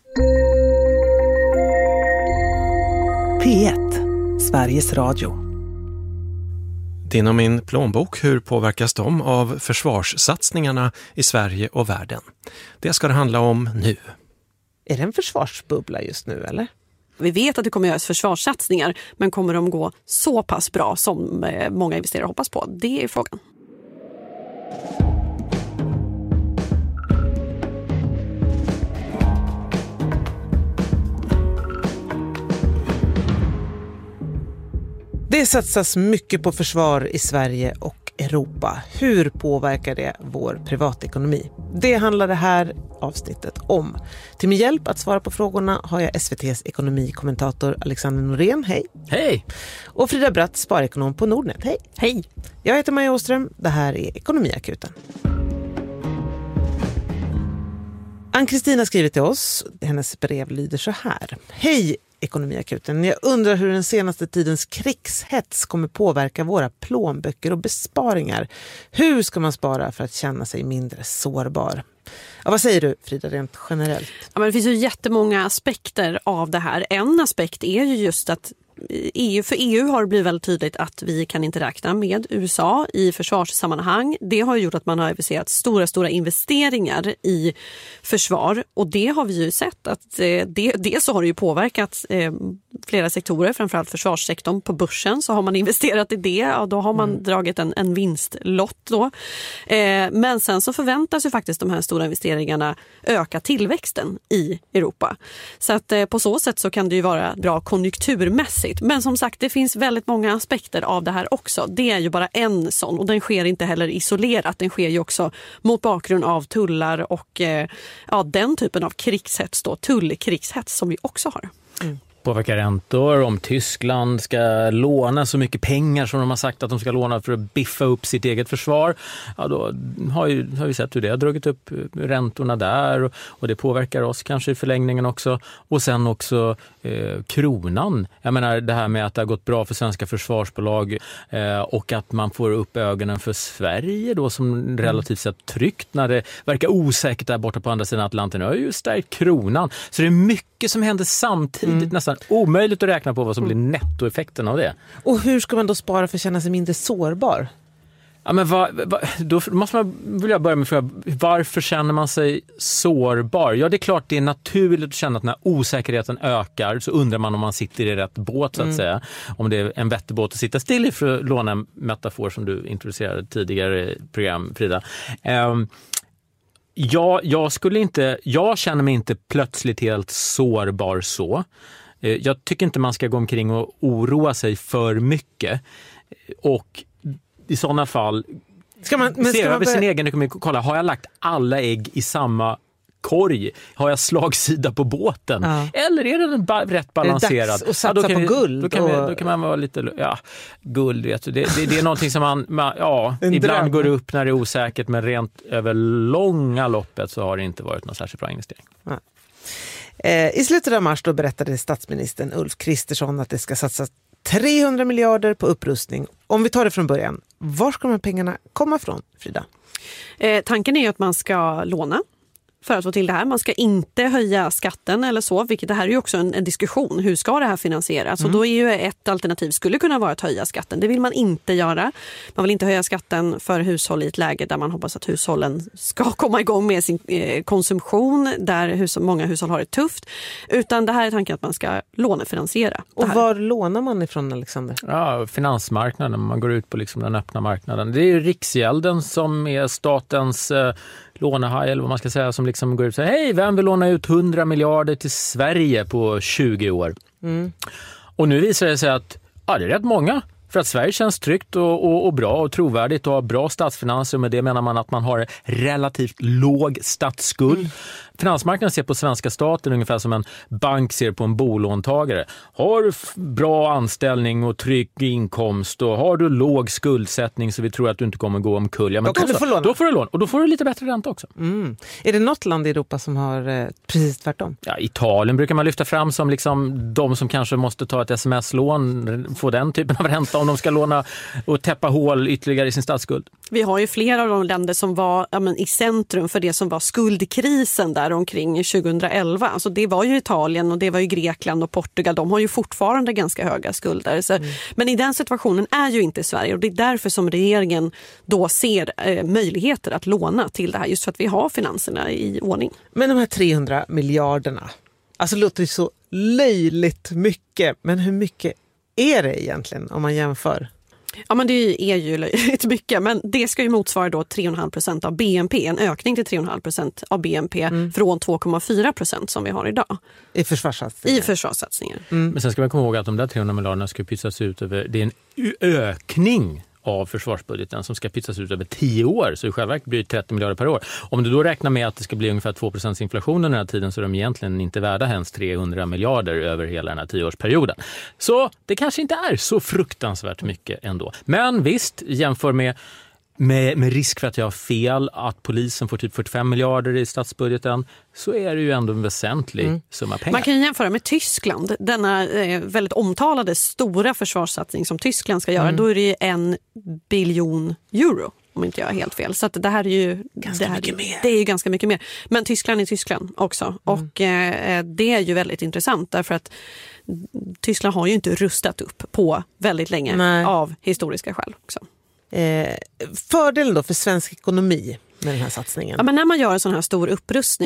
P1, Sveriges Radio. Din och min plånbok, hur påverkas de av försvarssatsningarna i Sverige och världen? Det ska det handla om nu. Är det en försvarsbubbla just nu, eller? Vi vet att det kommer göras försvarssatsningar, men kommer de gå så pass bra som många investerare hoppas på? Det är frågan. Det satsas mycket på försvar i Sverige och Europa. Hur påverkar det vår privatekonomi? Det handlar det här avsnittet om. Till min hjälp att svara på frågorna har jag SVT:s ekonomikommentator Alexander Norén. Hej! Hej! Och Frida Bratt, sparekonom på Nordnet. Hej! Hej! Jag heter Maja Åström. Det här är Ekonomiakuten. Ann-Kristina skriver till oss. Hennes brev lyder så här. Hej Ekonomiakuten. Jag undrar hur den senaste tidens krigshets kommer påverka våra plånböcker och besparingar. Hur ska man spara för att känna sig mindre sårbar? Ja, vad säger du, Frida, rent generellt? Ja, men det finns ju jättemånga aspekter av det här. En aspekt är ju just att för EU har det blivit väldigt tydligt att vi kan inte räkna med USA i försvarssammanhang. Det har gjort att man har aviserat stora investeringar i försvar, och det har vi ju sett att det så har det ju påverkat flera sektorer, framförallt försvarssektorn. På börsen så har man investerat i det, och då har man dragit en vinstlott då. Men sen så förväntas ju faktiskt de här stora investeringarna öka tillväxten i Europa. Så att på så sätt så kan det ju vara bra konjunkturmässigt. Men som sagt, det finns väldigt många aspekter av det här också. Det är ju bara en sån, och den sker inte heller isolerat. Den sker ju också mot bakgrund av tullar och den typen av krigshets då, tullkrigshets som vi också har. Påverkar räntor, om Tyskland ska låna så mycket pengar som de har sagt att de ska låna för att biffa upp sitt eget försvar. Ja, då har vi sett hur det har dragit upp räntorna där, och det påverkar oss kanske i förlängningen också. Och sen också kronan. Jag menar det här med att det har gått bra för svenska försvarsbolag och att man får upp ögonen för Sverige då som relativt sett tryggt när det verkar osäkert där borta på andra sidan Atlanten. Det har ju stärkt kronan. Så det är mycket som händer samtidigt, nästan omöjligt att räkna på vad som blir nettoeffekten av det. Och hur ska man då spara för att känna sig mindre sårbar? Ja, men då måste vill jag börja med fråga, varför känner man sig sårbar? Ja, det är klart det är naturligt att känna att när osäkerheten ökar så undrar man om man sitter i rätt båt så att säga. Om det är en vettig båt att sitta still i, för att låna en metafor som du introducerade tidigare i program, Frida. Jag känner mig inte plötsligt helt sårbar så. Jag tycker inte man ska gå omkring och oroa sig för mycket. Och i sådana fall se över sin egen ekonomi. Kolla, har jag lagt alla ägg i samma korg? Har jag slagsida på båten? Ja. Eller är den rätt balanserad? Är det dags att satsa på guld? Då kan man vara lite... Ja, guld vet du. Det är någonting som ibland går upp när det är osäkert, men rent över långa loppet så har det inte varit någon särskilt bra investering. Ja. I slutet av mars då berättade statsministern Ulf Kristersson att det ska satsas 300 miljarder på upprustning. Om vi tar det från början, var ska de här pengarna komma från, Frida? Tanken är ju att man ska låna för att få till det här. Man ska inte höja skatten eller så, vilket det här är ju också en diskussion. Hur ska det här finansieras? Och då är ju ett alternativ skulle kunna vara att höja skatten. Det vill man inte göra. Man vill inte höja skatten för hushåll i ett läge där man hoppas att hushållen ska komma igång med sin konsumtion, där många hushåll har det tufft. Utan det här är tanken att man ska lånefinansiera. Och var lånar man ifrån, Alexander? Ja, finansmarknaden. Man går ut på liksom den öppna marknaden. Det är ju Riksgälden som är statens lånehaj, eller vad man ska säga, som liksom går ut och säger hej, vem vill låna ut 100 miljarder till Sverige på 20 år? Och nu visar det sig att det är rätt många. För att Sverige känns tryggt och bra och trovärdigt och har bra statsfinanser. Med det menar man att man har relativt låg statsskuld. Finansmarknaden ser på svenska staten ungefär som en bank ser på en bolåntagare. Har du bra anställning och trygg inkomst och har du låg skuldsättning så vi tror att du inte kommer gå omkull. Ja, men då får du lån. Och då får du lite bättre ränta också. Är det något land i Europa som har precis tvärtom? Ja, Italien brukar man lyfta fram som liksom de som kanske måste ta ett sms-lån, få den typen av ränta om de ska låna och täppa hål ytterligare i sin statsskuld. Vi har ju flera av de länder som var i centrum för det som var skuldkrisen där omkring 2011. Alltså det var ju Italien och det var ju Grekland och Portugal. De har ju fortfarande ganska höga skulder. Så, men i den situationen är ju inte Sverige och det är därför som regeringen då ser möjligheter att låna till det här, just för att vi har finanserna i ordning. Men de här 300 miljarderna, alltså låter det så löjligt mycket, men hur mycket är det egentligen om man jämför? Ja, men det är ju löjligt mycket, men det ska ju motsvara då 3,5% av BNP, en ökning till 3,5% av BNP från 2,4% som vi har idag. I försvarssatsningar. Men sen ska man komma ihåg att de där 300 miljarderna ska pytsas ut över, det är en ökning av försvarsbudgeten som ska pytsas ut över 10 år, så i själva verket blir det 30 miljarder per år. Om du då räknar med att det ska bli ungefär 2% inflation under den här tiden, så är de egentligen inte värda ens 300 miljarder över hela den här 10-årsperioden. Så det kanske inte är så fruktansvärt mycket ändå. Men visst, jämför med risk för att jag har fel, att polisen får typ 45 miljarder i statsbudgeten, så är det ju ändå en väsentlig summa pengar. Man kan jämföra med Tyskland, denna väldigt omtalade stora försvarssatsning som Tyskland ska göra. Då är det ju 1 biljon euro, om inte jag har helt fel. Så att det här är ju mycket mer. Det är ju ganska mycket mer. Men Tyskland är Tyskland också. Och det är ju väldigt intressant därför att Tyskland har ju inte rustat upp på väldigt länge av historiska skäl också. Fördelen då för svensk ekonomi med den här satsningen? Ja, men när man gör en sån här stor upprustning